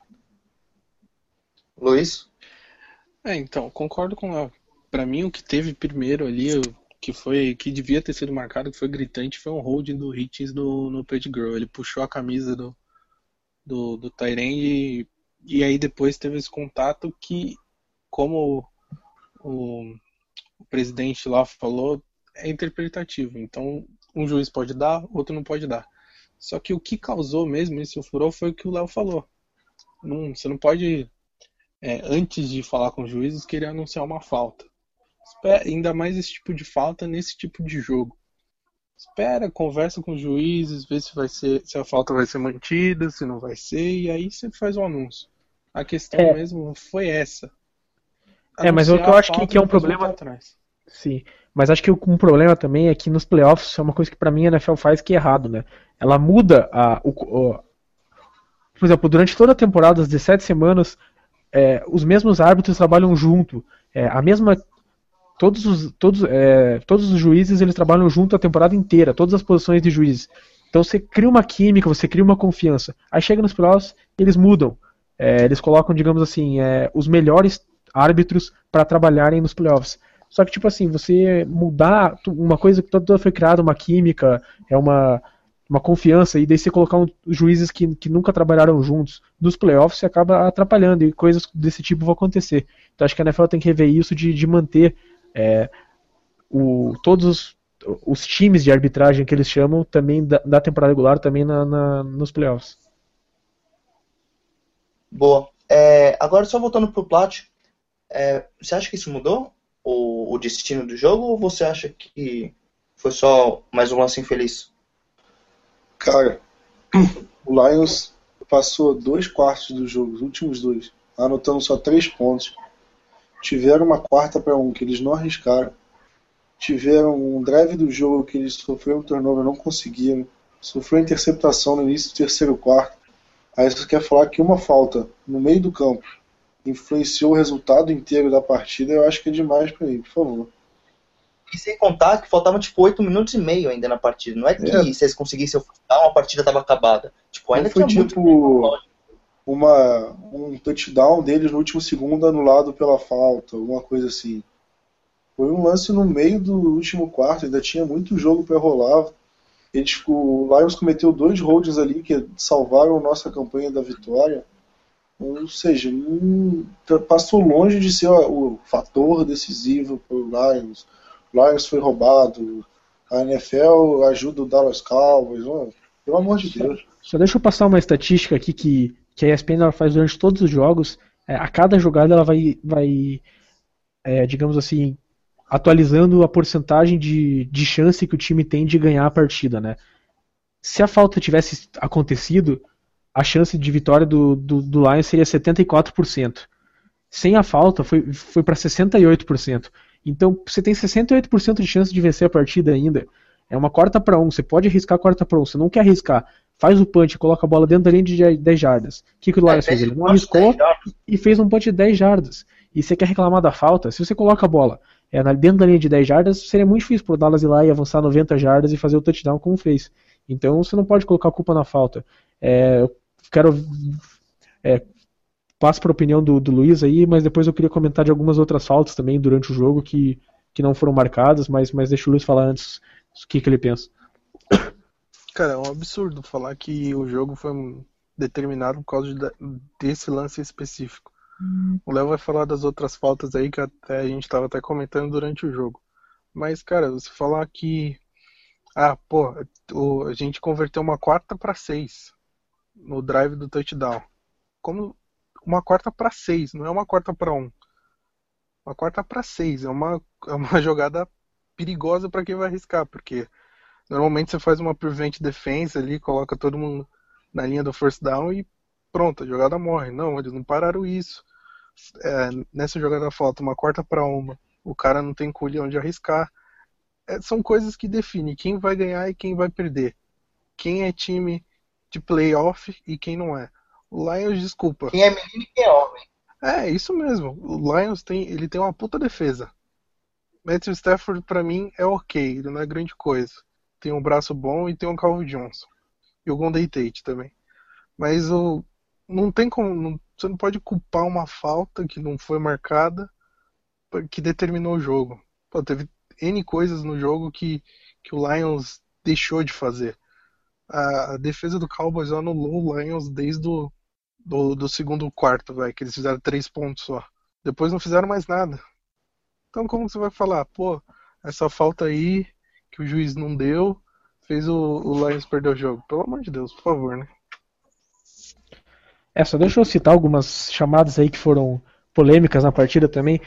Luiz? É, então, concordo com ela. Pra mim, o que teve primeiro ali, o que foi que devia ter sido marcado, que foi gritante, foi um holding do Hitchens no, no Pettigrew. Ele puxou a camisa do, do, do Tyrande e, e aí depois teve esse contato que, como o, o presidente lá falou, é interpretativo. Então, um juiz pode dar, outro não pode dar. Só que o que causou mesmo esse furor foi o que o Léo falou. Não, você não pode... É, antes de falar com os juízes, queria anunciar uma falta. Espera, ainda mais esse tipo de falta nesse tipo de jogo. Espera, conversa com os juízes, vê se, vai ser, se a falta vai ser mantida, se não vai ser, e aí você faz o anúncio. A questão é. mesmo foi essa. Anunciar é, mas o que eu acho que, que é um problema... Sim, mas acho que um problema também é que nos playoffs é uma coisa que pra mim a N F L faz que é errado, né? Ela muda a... O, o, por exemplo, durante toda a temporada, as dezessete semanas... É, os mesmos árbitros trabalham junto, é, a mesma, todos os, todos, é, todos os juízes eles trabalham junto a temporada inteira, todas as posições de juízes. Então você cria uma química, você cria uma confiança. Aí chega nos playoffs, eles mudam, é, eles colocam, digamos assim, é, os melhores árbitros para trabalharem nos playoffs. Só que tipo assim, você mudar uma coisa que toda foi criada, uma química, é uma uma confiança, e daí você colocar um, juízes que, que nunca trabalharam juntos nos playoffs, você acaba atrapalhando, e coisas desse tipo vão acontecer. Então acho que a N F L tem que rever isso de, de manter é, o, todos os, os times de arbitragem que eles chamam também da, da temporada regular, também na, na, nos playoffs. Boa. É, agora só voltando pro Plat, é, você acha que isso mudou o, o destino do jogo, ou você acha que foi só mais um lance infeliz? Cara, o Lions passou dois quartos do jogo, os últimos dois, anotando só três pontos. Tiveram uma quarta para um que eles não arriscaram. Tiveram um drive do jogo que eles sofreram um turnover, não conseguiram. Sofreu interceptação no início do terceiro quarto. Aí você quer falar que uma falta no meio do campo influenciou o resultado inteiro da partida, eu acho que é demais para mim, por favor. E sem contar que faltavam tipo oito minutos e meio ainda na partida. Não é que é. se eles conseguissem dar uma partida estava acabada. Tipo, ainda foi tinha tipo muito uma, um touchdown deles no último segundo anulado pela falta, alguma coisa assim. Foi um lance no meio do último quarto, ainda tinha muito jogo para rolar. Eles, o Lions cometeu dois holds ali que salvaram a nossa campanha da vitória. Ou seja, um, passou longe de ser ó, o fator decisivo para o Lions. Lions foi roubado, a N F L ajuda o Dallas Cowboys, oh, pelo amor de Deus. Só deixa eu passar uma estatística aqui que, que a E S P N ela faz durante todos os jogos. É, a cada jogada ela vai, vai é, digamos assim, atualizando a porcentagem de, de chance que o time tem de ganhar a partida, né? Se a falta tivesse acontecido, a chance de vitória do, do, do Lions seria setenta e quatro por cento. Sem a falta foi, foi para sessenta e oito por cento. Então você tem sessenta e oito por cento de chance de vencer a partida ainda. É uma quarta para um, você pode arriscar a quarta para um, você não quer arriscar, faz o punch, coloca a bola dentro da linha de dez jardas. O que, que o Lions é, fez? Ele não arriscou e fez um punch de dez jardas. E você quer reclamar da falta? Se você coloca a bola é, dentro da linha de dez jardas, seria muito difícil pro Dallas ir lá e avançar noventa jardas e fazer o touchdown como fez. Então você não pode colocar a culpa na falta. É, eu quero... É, passo para a opinião do, do Luiz aí, mas depois eu queria comentar de algumas outras faltas também durante o jogo que, que não foram marcadas, mas, mas deixa o Luiz falar antes o que, que ele pensa. Cara, é um absurdo falar que o jogo foi determinado por causa de, desse lance específico. Hum. O Léo vai falar das outras faltas aí que até a gente estava até comentando durante o jogo. Mas, cara, você falar que ah, pô, o, a gente converteu uma quarta para seis no drive do touchdown. Como uma quarta para seis, não é uma quarta para um. Uma quarta para seis, é uma, é uma jogada perigosa para quem vai arriscar, porque normalmente você faz uma prevent defense ali, coloca todo mundo na linha do first down e pronto, a jogada morre. Não, eles não pararam isso. É, nessa jogada falta uma quarta para uma, o cara não tem culhão de arriscar. É, são coisas que definem quem vai ganhar e quem vai perder. Quem é time de playoff e quem não é. O Lions, desculpa. Quem é menino e quem é homem. É, isso mesmo. O Lions tem, ele tem uma puta defesa. Matthew Stafford, pra mim, é ok. Ele não é grande coisa. Tem um braço bom e tem um Calvin Johnson. E o Golden Tate também. Mas o, não tem como... Não, você não pode culpar uma falta que não foi marcada que determinou o jogo. Pô, teve N coisas no jogo que, que o Lions deixou de fazer. A, a defesa do Cowboys anulou o Lions desde o Do, do segundo quarto, vai, que eles fizeram três pontos só. Depois não fizeram mais nada. Então como você vai falar? Pô, essa falta aí que o juiz não deu fez o, o Lions perder o jogo. Pelo amor de Deus, por favor, né? É, só deixa eu citar algumas chamadas aí que foram polêmicas na partida também.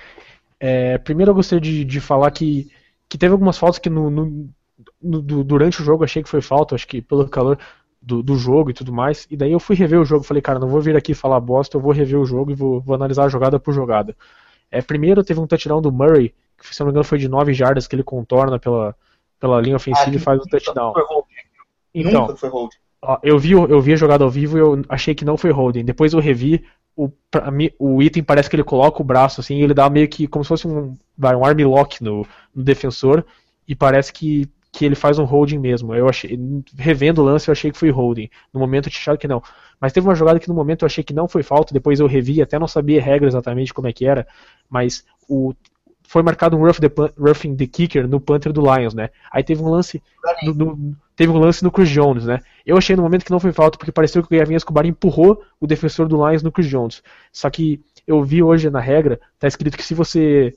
É, primeiro eu gostaria de, de falar que, que teve algumas faltas que no, no, no, durante o jogo eu achei que foi falta, acho que pelo calor Do, do jogo e tudo mais, e daí eu fui rever o jogo, falei, cara, não vou vir aqui falar bosta, eu vou rever o jogo e vou, vou analisar jogada por jogada. É, primeiro teve um touchdown do Murray, que se não me engano foi de nove jardas, que ele contorna pela, pela linha ofensiva ah, e faz o touchdown. Foi então, nunca foi holding. Ó, eu, vi, eu vi a jogada ao vivo e eu achei que não foi holding, depois eu revi, o, pra mim, o item parece que ele coloca o braço assim, e ele dá meio que como se fosse um, um arm lock no, no defensor, e parece que que ele faz um holding mesmo. Eu achei, revendo o lance, eu achei que foi holding. No momento eu tinha achado que não. Mas teve uma jogada que no momento eu achei que não foi falta, depois eu revi, até não sabia a regra exatamente como é que era, mas o, foi marcado um rough the, roughing the kicker no punter do Lions, né? Aí teve um lance no, no, teve um lance no Chris Jones, né? Eu achei no momento que não foi falta, porque pareceu que o Gavin Escobar empurrou o defensor do Lions no Chris Jones. Só que eu vi hoje na regra, tá escrito que se você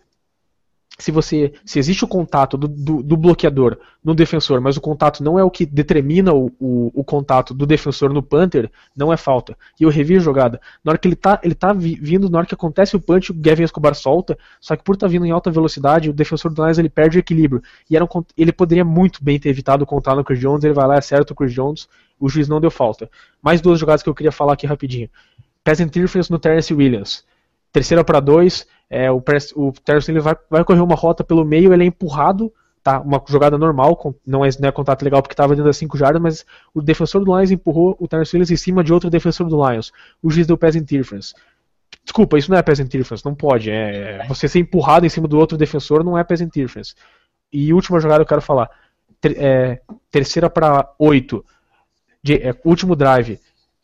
se você se existe o contato do, do, do bloqueador no defensor, mas o contato não é o que determina o, o, o contato do defensor no punter, não é falta. E eu revi a jogada. Na hora que ele tá, ele tá vindo, na hora que acontece o punch, o Gavin Escobar solta, só que por estar tá vindo em alta velocidade, o defensor do Lions ele perde o equilíbrio. E era um, ele poderia muito bem ter evitado o contato no Chris Jones, ele vai lá, acerta o Chris Jones, o juiz não deu falta. Mais duas jogadas que eu queria falar aqui rapidinho. Pass interference no Terrence Williams. Terceira para dois, é, o, o Terrence vai, vai correr uma rota pelo meio, ele é empurrado, tá? Uma jogada normal, não é, não é contato legal porque estava dentro das cinco jardas, mas o defensor do Lions empurrou o Terrence Williams em cima de outro defensor do Lions. O juiz deu pass interference. Desculpa, isso não é pass interference, não pode. É, você ser empurrado em cima do outro defensor não é pass interference. E última jogada que eu quero falar. Ter, é, terceira para oito, de, é, último drive.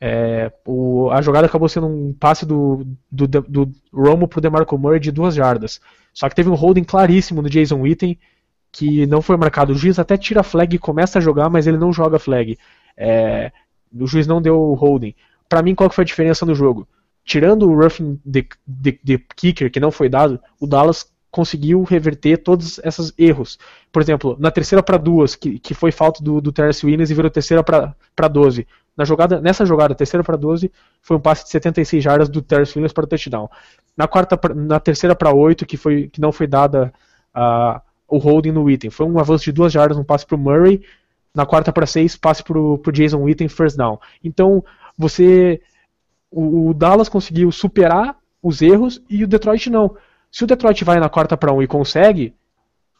É, o, a jogada acabou sendo um passe do, do, do Romo pro DeMarco Murray de duas jardas. Só que teve um holding claríssimo no Jason Witten que não foi marcado. O juiz até tira a flag e começa a jogar, mas ele não joga a flag. É, o juiz não deu holding. Pra mim, qual que foi a diferença no jogo? Tirando o roughing the, the, the kicker, que não foi dado, o Dallas conseguiu reverter todos esses erros. Por exemplo, na terceira para duas, que, que foi falta do, do Terrence Williams e virou terceira para doze. Na jogada, nessa jogada, terceira para doze, foi um passe de setenta e seis jardas do Terrence Williams para o touchdown. Na, quarta, na terceira para oito, que, foi, que não foi dada uh, o holding no Witten, foi um avanço de duas jardas, um passe para o Murray. Na quarta para seis, passe para o Jason Witten, first down. Então, você, o, o Dallas conseguiu superar os erros e o Detroit não. Se o Detroit vai na quarta para um e consegue,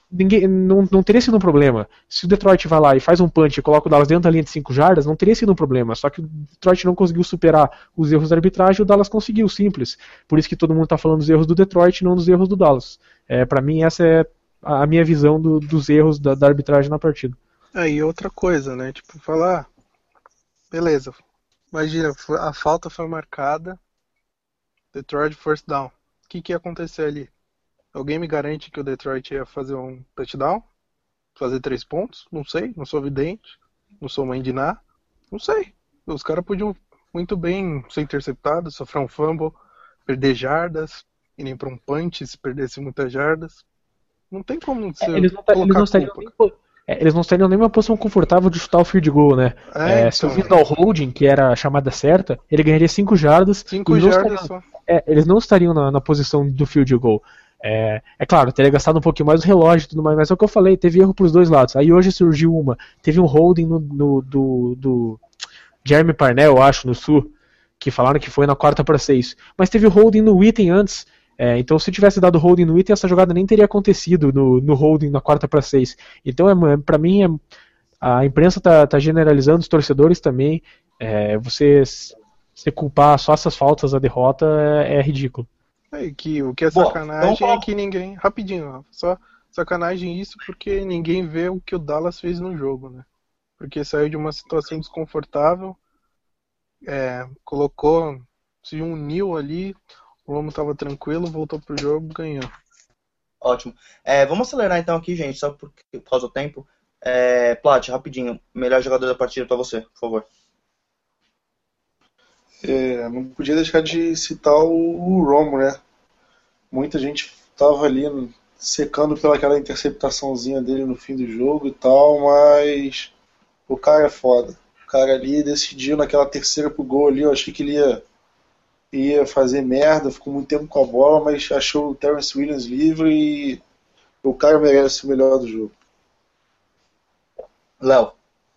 ninguém, não, não teria sido um problema. Se o Detroit vai lá e faz um punch e coloca o Dallas dentro da linha de cinco jardas, não teria sido um problema. Só que o Detroit não conseguiu superar os erros da arbitragem e o Dallas conseguiu, simples. Por isso que todo mundo está falando dos erros do Detroit e não dos erros do Dallas. É, para mim, essa é a minha visão do, dos erros da, da arbitragem na partida. Aí outra coisa, né? Tipo, falar, beleza, imagina, a falta foi marcada, Detroit first down. O que, que ia acontecer ali? Alguém me garante que o Detroit ia fazer um touchdown? Fazer três pontos? Não sei, não sou vidente, não sou mãe de Ná, não sei. Os caras podiam muito bem ser interceptados, sofrer um fumble, perder jardas, irem para um punch se perdesse muitas jardas. Não tem como ser, é, eles não, eles não estariam nem, é, eles não estariam nem numa posição confortável de chutar o field goal, né? É, é, então, se eu vindo ao holding, que era a chamada certa, ele ganharia cinco jardas. cinco eles jardas não só. É, eles não estariam na, na posição do field goal. É, é claro, teria gastado um pouquinho mais o relógio e tudo mais, mas é o que eu falei, teve erro pros dois lados. Aí hoje surgiu uma, teve um holding no, no, do, do Jeremy Parnell, eu acho, no Sul, que falaram que foi na quarta para seis. Mas teve holding no Witten antes. É, então se tivesse dado holding no Witten, essa jogada nem teria acontecido no, no holding na quarta para seis. Então é, para mim, é, a imprensa tá, tá generalizando, os torcedores também. É, você se culpar só essas faltas a derrota é, é ridículo. É, que, o que é Bom, sacanagem então, é que ninguém. Rapidinho, Rafa, só sacanagem isso porque ninguém vê o que o Dallas fez no jogo, né? Porque saiu de uma situação desconfortável, é, colocou, se uniu ali, o Romo tava tranquilo, voltou pro jogo, ganhou. Ótimo. É, vamos acelerar então aqui, gente, só por, por causa do tempo. É, Plat, rapidinho, melhor jogador da partida pra você, por favor. É, não podia deixar de citar o Romo, né? Muita gente tava ali secando pelaquela interceptaçãozinha dele no fim do jogo e tal, mas o cara é foda. O cara ali decidiu naquela terceira pro gol ali, eu achei que ele ia, ia fazer merda, ficou muito tempo com a bola, mas achou o Terrence Williams livre e o cara merece o melhor do jogo. Léo.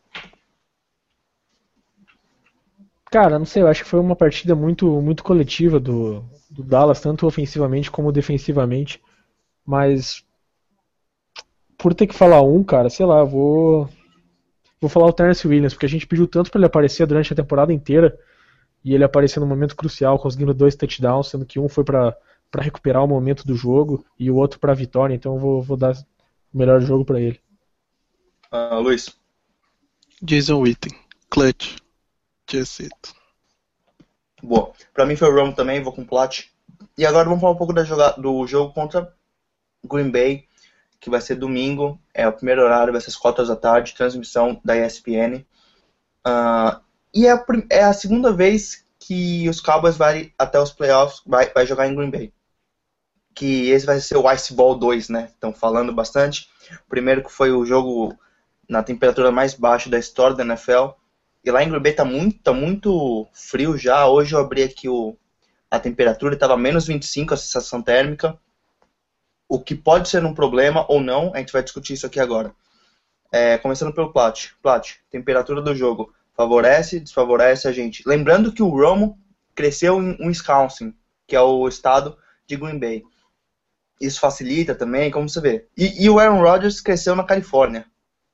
Cara, não sei, eu acho que foi uma partida muito, muito coletiva do, do Dallas, tanto ofensivamente como defensivamente. Mas por ter que falar um, cara, sei lá, eu vou vou falar o Terrence Williams, porque a gente pediu tanto pra ele aparecer durante a temporada inteira e ele apareceu num momento crucial, conseguindo dois touchdowns, sendo que um foi pra, pra recuperar o momento do jogo e o outro pra vitória, então eu vou, vou dar o melhor jogo pra ele. Uh, Luiz. Jason Witten, clutch. Just it. Boa. Pra mim foi o Romo também, vou com o Plat. E agora vamos falar um pouco da joga- do jogo contra Green Bay, que vai ser domingo, é o primeiro horário, vai ser às quatro horas da tarde, transmissão da E S P N. Uh, e é a, prim- é a segunda vez que os Cowboys vai até os playoffs, vai, vai jogar em Green Bay. Que esse vai ser o Ice Ball dois, né? Estão falando bastante. O primeiro que foi o jogo na temperatura mais baixa da história da N F L. E lá em Green Bay tá muito, tá muito frio já. Hoje eu abri aqui o, a temperatura, estava menos vinte e cinco a sensação térmica. O que pode ser um problema ou não, a gente vai discutir isso aqui agora. É, começando pelo Plat. Plat, temperatura do jogo. Favorece, desfavorece a gente. Lembrando que o Romo cresceu em Wisconsin, que é o estado de Green Bay. Isso facilita também, como você vê. E, e o Aaron Rodgers cresceu na Califórnia.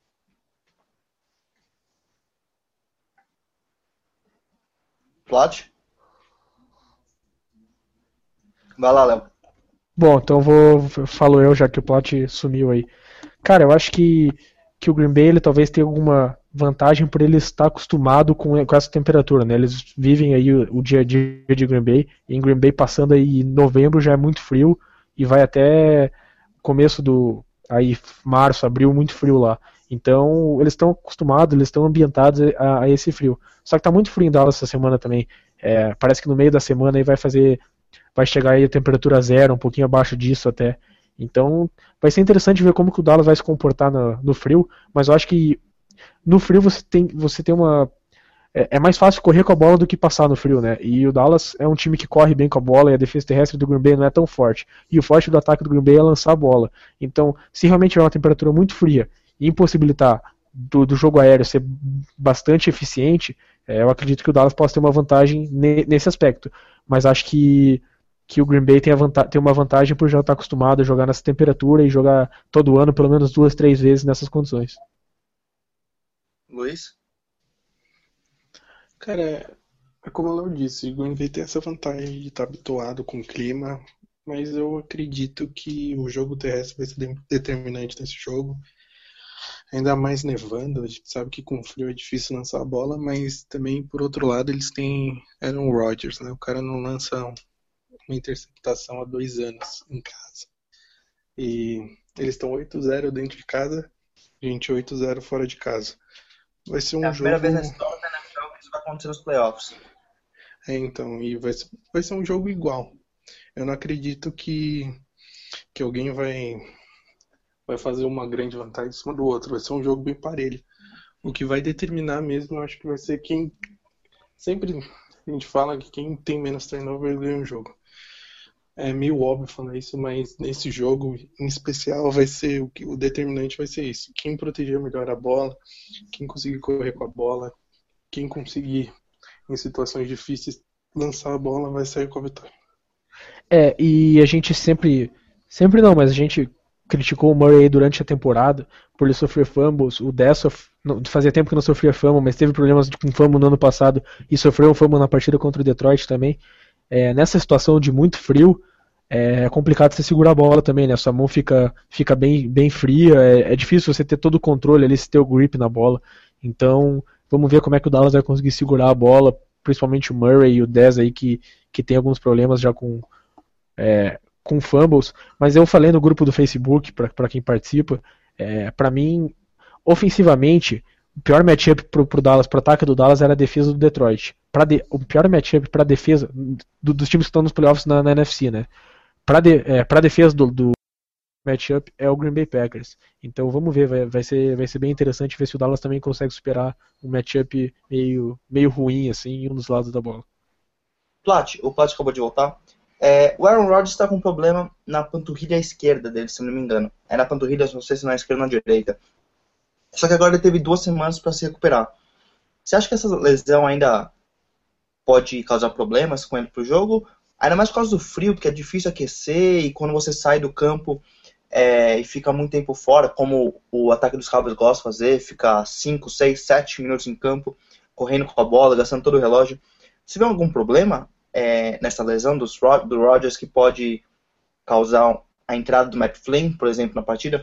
Plat? Vai lá, Léo. Bom, então vou falo eu, já que o Plat sumiu aí. Cara, eu acho que, que o Green Bay ele talvez tenha alguma vantagem por ele estar acostumado com, com essa temperatura, né? Eles vivem aí o, o dia a dia de Green Bay, e em Green Bay passando aí novembro já é muito frio e vai até começo do aí março, abril, muito frio lá. Então eles estão acostumados, eles estão ambientados a, a esse frio. Só que tá muito frio em Dallas essa semana também. É, parece que no meio da semana aí vai fazer vai chegar aí a temperatura zero, um pouquinho abaixo disso até. Então vai ser interessante ver como que o Dallas vai se comportar no, no frio, mas eu acho que no frio você tem, você tem uma... É, é mais fácil correr com a bola do que passar no frio, né? E o Dallas é um time que corre bem com a bola e a defesa terrestre do Green Bay não é tão forte. E o forte do ataque do Green Bay é lançar a bola. Então, se realmente tiver uma temperatura muito fria e impossibilitar do, do jogo aéreo ser bastante eficiente, é, eu acredito que o Dallas possa ter uma vantagem ne, nesse aspecto. Mas acho que que o Green Bay tem, a vanta- tem uma vantagem por já estar acostumado a jogar nessa temperatura e jogar todo ano pelo menos duas, três vezes nessas condições. Luiz? Cara, é, é como o Léo disse, o Green Bay tem essa vantagem de estar habituado com o clima, mas eu acredito que o jogo terrestre vai ser de- determinante nesse jogo. Ainda mais nevando, a gente sabe que com frio é difícil lançar a bola, mas também, por outro lado, eles têm Aaron Rodgers, né? O cara não lança uma interceptação há dois anos em casa. E eles estão oito a zero dentro de casa, a gente oito a zero fora de casa. Vai ser É um a primeira jogo. vez na história da N F L que isso vai acontecer nos playoffs. É, então, e vai ser, vai ser um jogo igual. Eu não acredito que, que alguém vai, vai fazer uma grande vantagem em cima do outro. Vai ser um jogo bem parelho. O que vai determinar mesmo, eu acho que vai ser quem. Sempre a gente fala que quem tem menos turnover ganha o jogo. É meio óbvio falar isso, mas nesse jogo em especial vai ser o que o determinante vai ser isso. Quem proteger melhor a bola, quem conseguir correr com a bola, quem conseguir em situações difíceis lançar a bola vai sair com a vitória. É, e a gente sempre. Sempre não, mas a gente criticou o Murray durante a temporada por ele sofrer fumbles. O Dessov não- fazia tempo que não sofria fumble, mas teve problemas com fumble no ano passado e sofreu um fumble na partida contra o Detroit também. É, nessa situação de muito frio, é complicado você segurar a bola também, né? Sua mão fica, fica bem, bem fria, é, é difícil você ter todo o controle ali, se ter o grip na bola. Então, vamos ver como é que o Dallas vai conseguir segurar a bola, principalmente o Murray e o Dez aí, que, que tem alguns problemas já com, é, com fumbles. Mas eu falei no grupo do Facebook, para quem participa, é, para mim, ofensivamente, o pior matchup pro, pro Dallas, pro ataque do Dallas era a defesa do Detroit. Pra de, o pior matchup para defesa do, dos times que estão nos playoffs na, na N F C, né? Para de, é, pra defesa do, do matchup é o Green Bay Packers. Então vamos ver, vai, vai, ser, vai ser bem interessante ver se o Dallas também consegue superar um matchup meio, meio ruim assim em um dos lados da bola. Plat, o Plat acabou de voltar. É, o Aaron Rodgers está com um problema na panturrilha esquerda dele, se não me engano. É na panturrilha, não sei se na esquerda ou na direita. Só que agora ele teve duas semanas para se recuperar. Você acha que essa lesão ainda pode causar problemas com ele pro jogo? Ainda mais por causa do frio, porque é difícil aquecer e quando você sai do campo é, e fica muito tempo fora, como o ataque dos Cowboys gosta de fazer, ficar cinco, seis, sete minutos em campo, correndo com a bola, gastando todo o relógio. Você vê algum problema é, nessa lesão dos, do Rodgers que pode causar a entrada do Matt Flynn, por exemplo, na partida?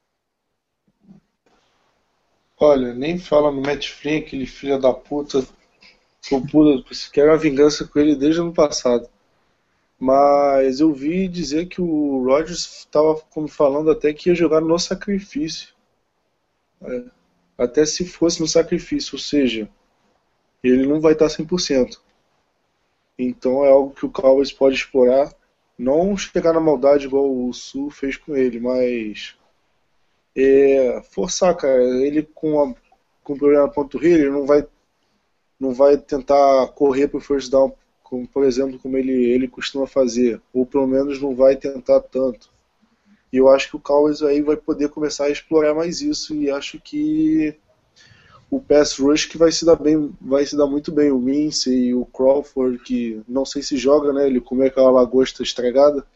Olha, nem fala no Matt Flynn, aquele filho da puta. Eu pulo, quero uma vingança com ele desde o ano passado. Mas eu vi dizer que o Rodgers estava falando até que ia jogar no sacrifício. É, até se fosse no sacrifício, ou seja, ele não vai estar cem por cento. Então é algo que o Cowboys pode explorar. Não chegar na maldade igual o Sul fez com ele, mas é, forçar, cara. Ele com, a, com problema na panturrilha, ele não vai, não vai tentar correr pro first down, como, por exemplo, como ele, ele costuma fazer. Ou pelo menos não vai tentar tanto. E eu acho que o Cowboys aí vai poder começar a explorar mais isso. E acho que o pass rush que vai se dar bem, vai se dar muito bem. O Lindsay e o Crawford, que não sei se joga, né? Ele comeu aquela lagosta estragada.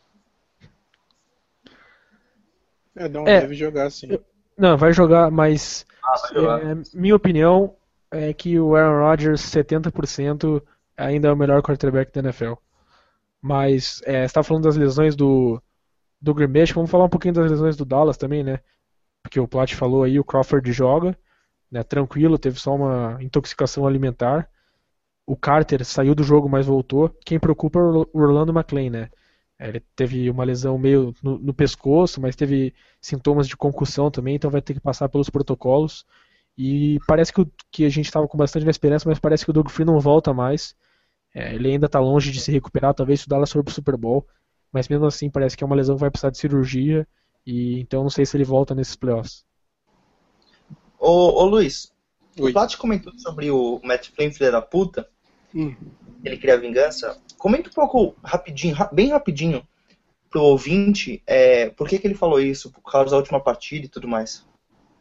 É, não, É, deve jogar sim. Não, vai jogar, mas Ah, vai jogar. é, minha opinião é que o Aaron Rodgers, setenta por cento, ainda é o melhor quarterback da N F L. Mas é, você estava falando das lesões do, do Green Bay, acho que vamos falar um pouquinho das lesões do Dallas também, né? Porque o Plat falou aí, o Crawford joga, né, tranquilo, teve só uma intoxicação alimentar. O Carter saiu do jogo, mas voltou. Quem preocupa é o Orlando McClain, né? É, ele teve uma lesão meio no, no pescoço, mas teve sintomas de concussão também, então vai ter que passar pelos protocolos. E parece que, o- que a gente estava com bastante esperança, mas parece que o Doug Free não volta mais. É, ele ainda está longe de se recuperar, talvez se o Dallas for pro Super Bowl, mas mesmo assim parece que é uma lesão que vai precisar de cirurgia, e então não sei se ele volta nesses playoffs. Ô, ô Luiz, o Oi. Plat comentou sobre o Matt Flynn, filho da puta, Hum. ele queria vingança. Comenta um pouco rapidinho, ra- bem rapidinho, pro ouvinte, é, por que, que ele falou isso, por causa da última partida e tudo mais.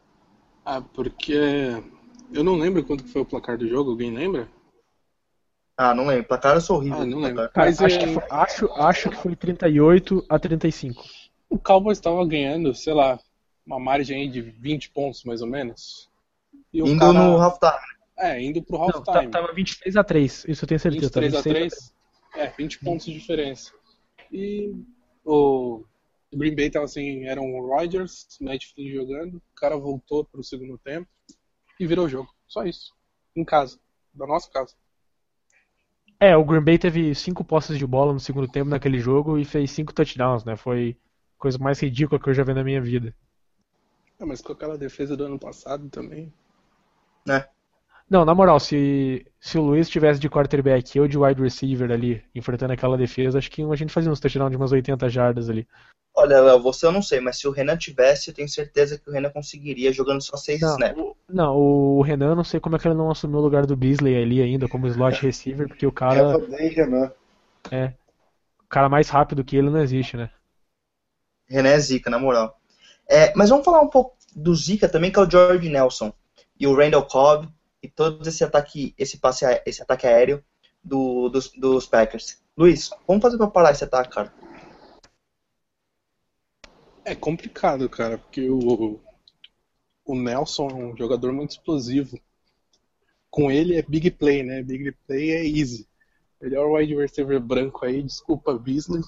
Ah, porque eu não lembro quanto que foi o placar do jogo, alguém lembra? Ah, não lembro. Placar eu sou horrível. Ah, não com lembro. placar. Cara, Mas acho, é, que foi, acho, acho que foi trinta e oito a trinta e cinco. o Cowboys estava ganhando, sei lá, uma margem aí de vinte pontos mais ou menos. E o Indo no cara, halftime. é, indo pro Não, tá- halftime, tava vinte e três a três, isso eu tenho certeza. Tá vinte e três vinte e a seis a três. três, é, vinte pontos de diferença. E o Green Bay tava assim, eram o Rodgers, Matt Flynn jogando, o cara voltou pro segundo tempo e virou o jogo. Só isso. Em casa, da nossa casa. É, o Green Bay teve cinco posses de bola no segundo tempo naquele jogo e fez cinco touchdowns, né? Foi a coisa mais ridícula que eu já vi na minha vida. É, mas com aquela defesa do ano passado também. Né? Não, na moral, se, se o Luiz tivesse de quarterback e eu de wide receiver ali, enfrentando aquela defesa, acho que a gente fazia uns touchdowns de umas oitenta jardas ali. Olha, Léo, você eu não sei, mas se o Renan tivesse, eu tenho certeza que o Renan conseguiria jogando só seis Não, snaps. o, não, o Renan, eu não sei como é que ele não assumiu o lugar do Beasley ali ainda como slot receiver, porque o cara Eva bem, Renan. é o cara mais rápido que ele não existe, né? Renan é zica, na moral. É, mas vamos falar um pouco do zica também, que é o George Nelson. E o Randall Cobb, e todo esse ataque, esse passe, aé- esse ataque aéreo do- dos, dos Packers. Luiz, como fazer pra parar esse ataque, cara? É complicado, cara, porque o, o Nelson é um jogador muito explosivo. Com ele é big play, né? Big play é easy. Ele é o wide receiver branco aí, desculpa Beasley.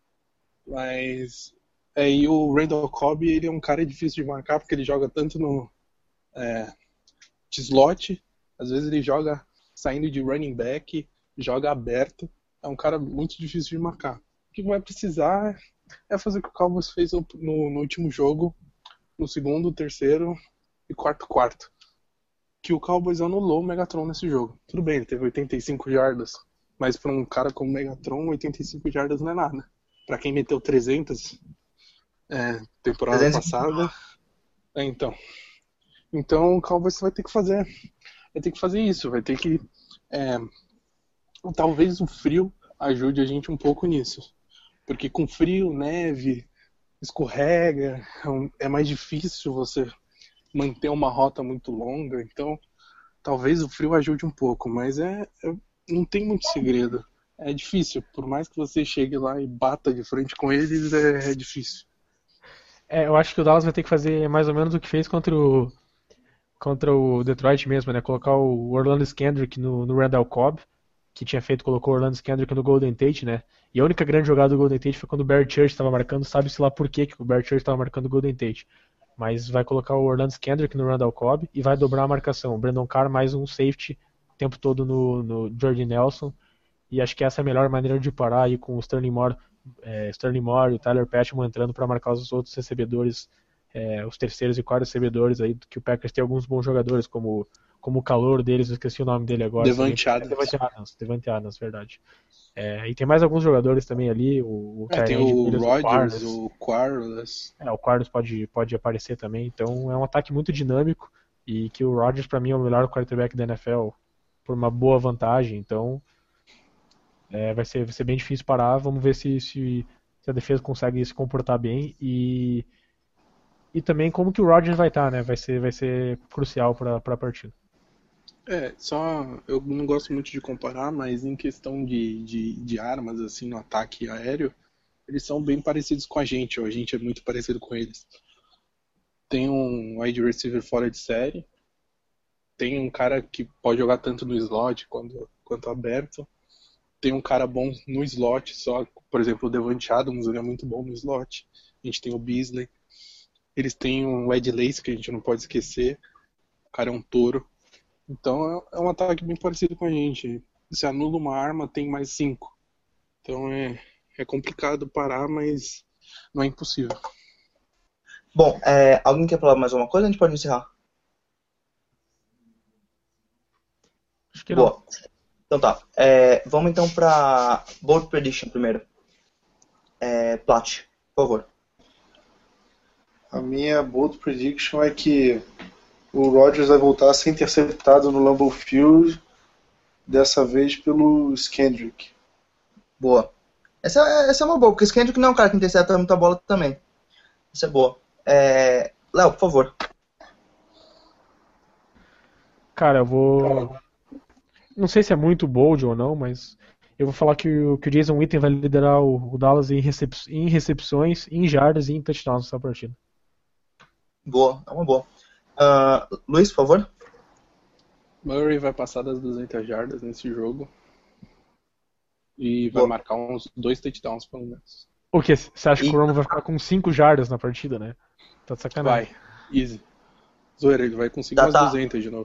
Mas aí o Randall Cobb, ele é um cara difícil de marcar, porque ele joga tanto no é, de slot, às vezes ele joga saindo de running back, joga aberto. É um cara muito difícil de marcar. O que vai precisar é fazer o que o Cowboys fez no, no, no último jogo, no segundo, terceiro e quarto quarto. Que o Cowboys anulou o Megatron nesse jogo. Tudo bem, ele teve oitenta e cinco jardas, mas para um cara como o Megatron, oitenta e cinco jardas não é nada. Para quem meteu trezentas é, temporada trezentos e passada, é, então. Então o Cowboys vai ter que fazer, vai ter que fazer isso, vai ter que é, talvez o frio ajude a gente um pouco nisso, porque com frio, neve, escorrega, é um- é mais difícil você manter uma rota muito longa, então talvez o frio ajude um pouco, mas é, é- não tem muito segredo. É difícil, por mais que você chegue lá e bata de frente com eles, é, é difícil. É, eu acho que o Dallas vai ter que fazer mais ou menos o que fez contra o, contra o Detroit mesmo, né? Colocar o Orlando Scandrick no, no Randall Cobb, que tinha feito, colocou o Orlando Scandrick no Golden Tate, né? E a única grande jogada do Golden Tate foi quando o Barry Church estava marcando, sabe-se lá por que que o Barry Church estava marcando o Golden Tate. Mas vai colocar o Orlando Scandrick no Randall Cobb e vai dobrar a marcação. O Brandon Carr mais um safety o tempo todo no, no Jordan Nelson. E acho que essa é a melhor maneira de parar aí com o Sterling Moore, é, Sterling Moore e o Tyler Patchman entrando para marcar os outros recebedores, é, os terceiros e quartos recebedores aí, que o Packers tem alguns bons jogadores, como, como o calor deles, eu esqueci o nome dele agora. Devante também. Adams. Devante Adams, Devante Adams, verdade. É, e tem mais alguns jogadores também ali, o, o É, tem Tyrande o Williams, Rodgers, Quarles. o Quarles. É, o Quarles pode, pode aparecer também, então é um ataque muito dinâmico e que o Rodgers para mim é o melhor quarterback da N F L por uma boa vantagem, então é, vai ser, vai ser bem difícil parar. Vamos ver se, se, se a defesa consegue se comportar bem e, e também como que o Rodgers vai estar, né? Vai ser, vai ser crucial para a partida. É, só eu não gosto muito de comparar, mas em questão de, de, de armas, assim, no ataque aéreo, eles são bem parecidos com a gente, ou a gente é muito parecido com eles. Tem um wide receiver fora de série, tem um cara que pode jogar tanto no slot quanto, quanto aberto, tem um cara bom no slot só, por exemplo, o Devante Adams, ele é muito bom no slot, a gente tem o Beasley, eles têm um Ed Lace que a gente não pode esquecer, o cara é um touro. Então é um ataque bem parecido com a gente. Se anula uma arma, tem mais cinco. Então é, é complicado parar, mas não é impossível. Bom, é, alguém quer falar mais alguma coisa? A gente pode encerrar. Acho que não. Boa. Então tá. É, vamos então pra Bold Prediction primeiro. É, Plat, por favor. A minha bold prediction é que o Rodgers vai voltar a ser interceptado no Lambeau Field, dessa vez pelo Skendrick. Boa. Essa, é- essa é uma boa, porque esse Kendrick não é um cara que intercepta muita bola também. Essa é boa. É, Léo, por favor. Cara, eu vou não sei se é muito bold ou não, mas eu vou falar que o, que o Jason Witten vai liderar o, o Dallas em, recep, em recepções, em jardas e em touchdowns nessa partida. Boa, é uma boa. Uh, Luiz, por favor. Murray vai passar das duzentas jardas nesse jogo. E vai Boa. marcar uns dois touchdowns, pelo menos. O que? Você acha E- que o Romo vai ficar com cinco jardas na partida, né? Tá de sacanagem. Vai, easy. Zoeira, ele vai conseguir Tá, umas tá. duzentas de novo.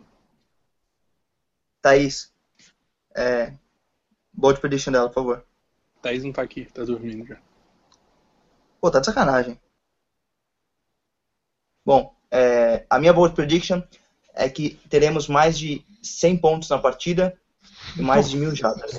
Thaís. É, bold prediction dela, por favor. Thaís não tá aqui, tá dormindo já. Pô, tá de sacanagem. Bom, é, a minha bold prediction é que teremos mais de cem pontos na partida e mais de mil jardas.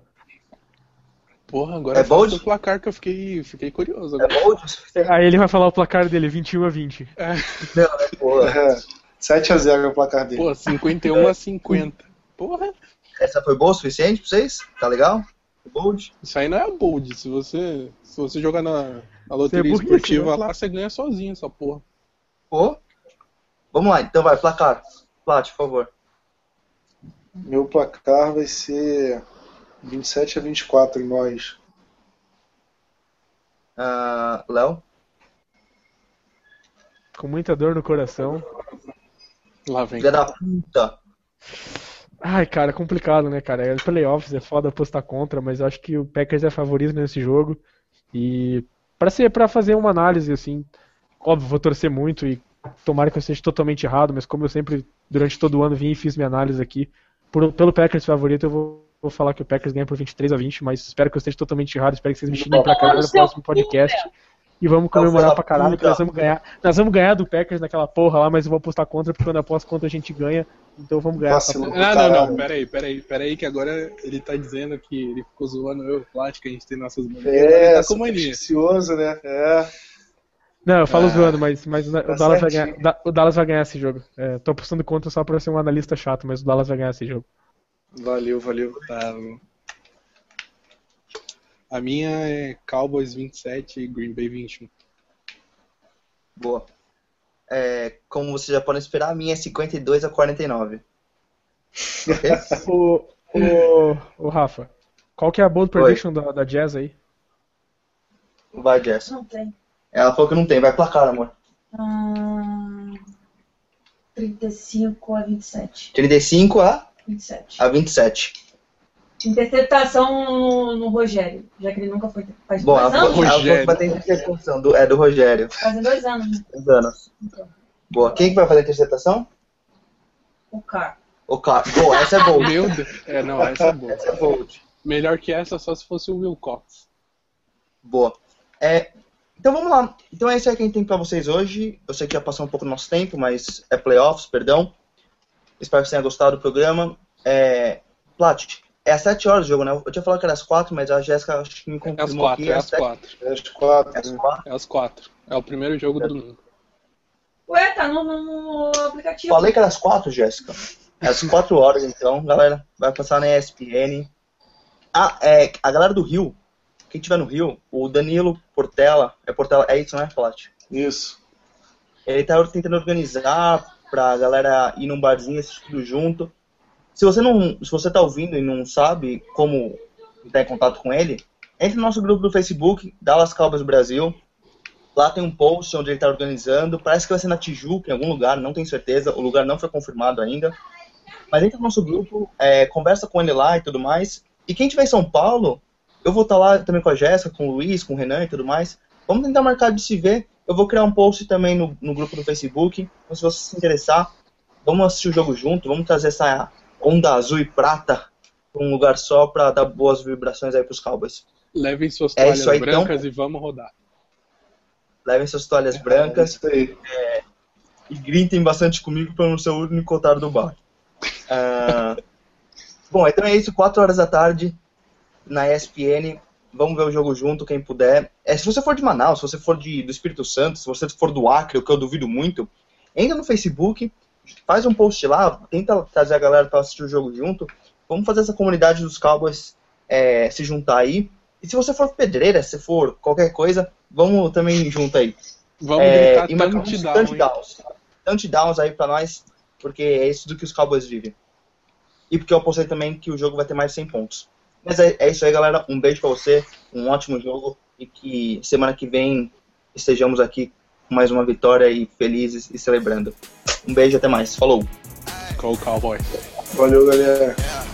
Porra, agora É fala bold? do placar que eu fiquei, fiquei curioso É agora. bold o suficiente? Aí ele vai falar o placar dele, vinte e um a vinte. Não, é porra. É, sete a zero é o placar dele. Pô, cinquenta e um a cinquenta. Porra, Essa foi boa o suficiente pra vocês? Tá legal? Bold? isso aí não é bold. Se você, se você jogar na, na loteria burrice, esportiva né? lá, você ganha sozinho essa porra. Pô. Vamos lá, então vai, placar. Plat, por favor. Meu placar vai ser vinte e sete a vinte e quatro em nós. Ah, Léo? Com muita dor no coração. Lá vem. Filha da puta. Ai, cara, complicado, né, cara? É playoffs, é foda apostar contra, mas eu acho que o Packers é favorito nesse jogo. E pra ser, para fazer uma análise, assim, óbvio, vou torcer muito e tomara que eu esteja totalmente errado, mas como eu sempre, durante todo o ano, vim e fiz minha análise aqui, por, pelo Packers favorito, eu vou, vou falar que o Packers ganha por vinte e três a vinte, mas espero que eu esteja totalmente errado, espero que vocês me xinguem pra caralho no próximo podcast. E vamos comemorar pra caralho que nós vamos ganhar. Nós vamos ganhar do Packers naquela porra lá, mas eu vou apostar contra, porque quando eu aposto contra a gente ganha. Então vamos ganhar essa Vacilou. porra. Não, não, não, Caralho. peraí, peraí, peraí, que agora ele tá dizendo que ele ficou zoando eu, Plat, que a gente tem nossas maneiras. Ele É, tá com mania. supersticioso, né? É. Não, eu falo Ah, zoando, mas, mas o, tá Dallas vai ganhar, certinho. da- o Dallas vai ganhar esse jogo. É, tô apostando contra só pra ser um analista chato, mas o Dallas vai ganhar esse jogo. Valeu, valeu. Tá. A minha é Cowboys vinte e sete e Green Bay vinte e um. Boa. É, como vocês já podem esperar, a minha é cinquenta e dois a quarenta e nove. Ok? O, o, o Rafa, qual que é a bold prediction da, da Jazz aí? Vai, Jess. Não tem. Ela falou que não tem. Vai placar, amor. Hum, trinta e cinco a vinte e sete. trinta e cinco a vinte e sete. a vinte e sete. Interceptação no, no Rogério, já que ele nunca foi. Faz Bom, dois ela falou, anos? ela né? falou que vai ter interceptação. Do, é do Rogério. Fazem dois anos, né? Dois anos. Então, Boa. Quem que vai fazer a interceptação? o cara. O cara. Boa, essa é boa. Meu Deus. É, não, essa é boa. Essa é bold. Melhor que essa só se fosse o Will Cox. Boa. É, então vamos lá. Então é isso aí que a gente tem pra vocês hoje. Eu sei que já passou um pouco do nosso tempo, mas é playoffs, perdão. Espero que vocês tenham gostado do programa. É, Plat, é às sete horas o jogo, né? Eu tinha falado que era às quatro, mas a Jéssica acho que me É às confirmou quatro, aqui. é às sete- quatro. É as quatro. É às né? quatro. É às quatro. É o primeiro jogo do domingo. Ué, tá no, no, no aplicativo. Falei que era às quatro, Jéssica. É às quatro horas, então, galera. Vai passar na E S P N. Ah, é, a galera do Rio, quem tiver no Rio, o Danilo Portela, é Portela, é isso, né, Plat? Isso. Ele tá tentando organizar pra galera ir num barzinho, assistir tudo junto. Se você não, se você tá ouvindo e não sabe como entrar em contato com ele, entre no nosso grupo do Facebook, Dallas Cowboys Brasil. Lá tem um post onde ele tá organizando. Parece que vai ser na Tijuca, em algum lugar, não tenho certeza. O lugar não foi confirmado ainda. Mas entra no nosso grupo, é, conversa com ele lá e tudo mais. E quem tiver em São Paulo, eu vou estar lá também com a Jéssica, com o Luiz, com o Renan e tudo mais. Vamos tentar marcar de se ver. Eu vou criar um post também no, no grupo do Facebook. Então, se você se interessar, vamos assistir o jogo junto. Vamos trazer essa onda azul e prata para um lugar só para dar boas vibrações aí pros Cowboys. Levem suas É toalhas isso aí, então. brancas e vamos rodar. Levem suas toalhas É brancas isso aí. e gritem bastante comigo para não ser o único otário do bar. Ah, bom, então é isso. quatro horas da tarde na E S P N. Vamos ver o jogo junto, quem puder. É, se você for de Manaus, se você for de, do Espírito Santo, se você for do Acre, o que eu duvido muito, entra no Facebook, faz um post lá, tenta trazer a galera para assistir o jogo junto. Vamos fazer essa comunidade dos Cowboys é, se juntar aí. E se você for pedreira, se for qualquer coisa, vamos também junto aí. Vamos É, gritar e marcar uns touchdown, hein? touchdowns. Touchdowns aí pra nós, porque é isso do que os Cowboys vivem. e porque eu apostei também que o jogo vai ter mais de cem pontos. Mas é, é isso aí, galera. Um beijo pra você, um ótimo jogo, e que semana que vem estejamos aqui com mais uma vitória e felizes e celebrando. Um beijo, até mais. Falou! Go Cowboys! Valeu, galera.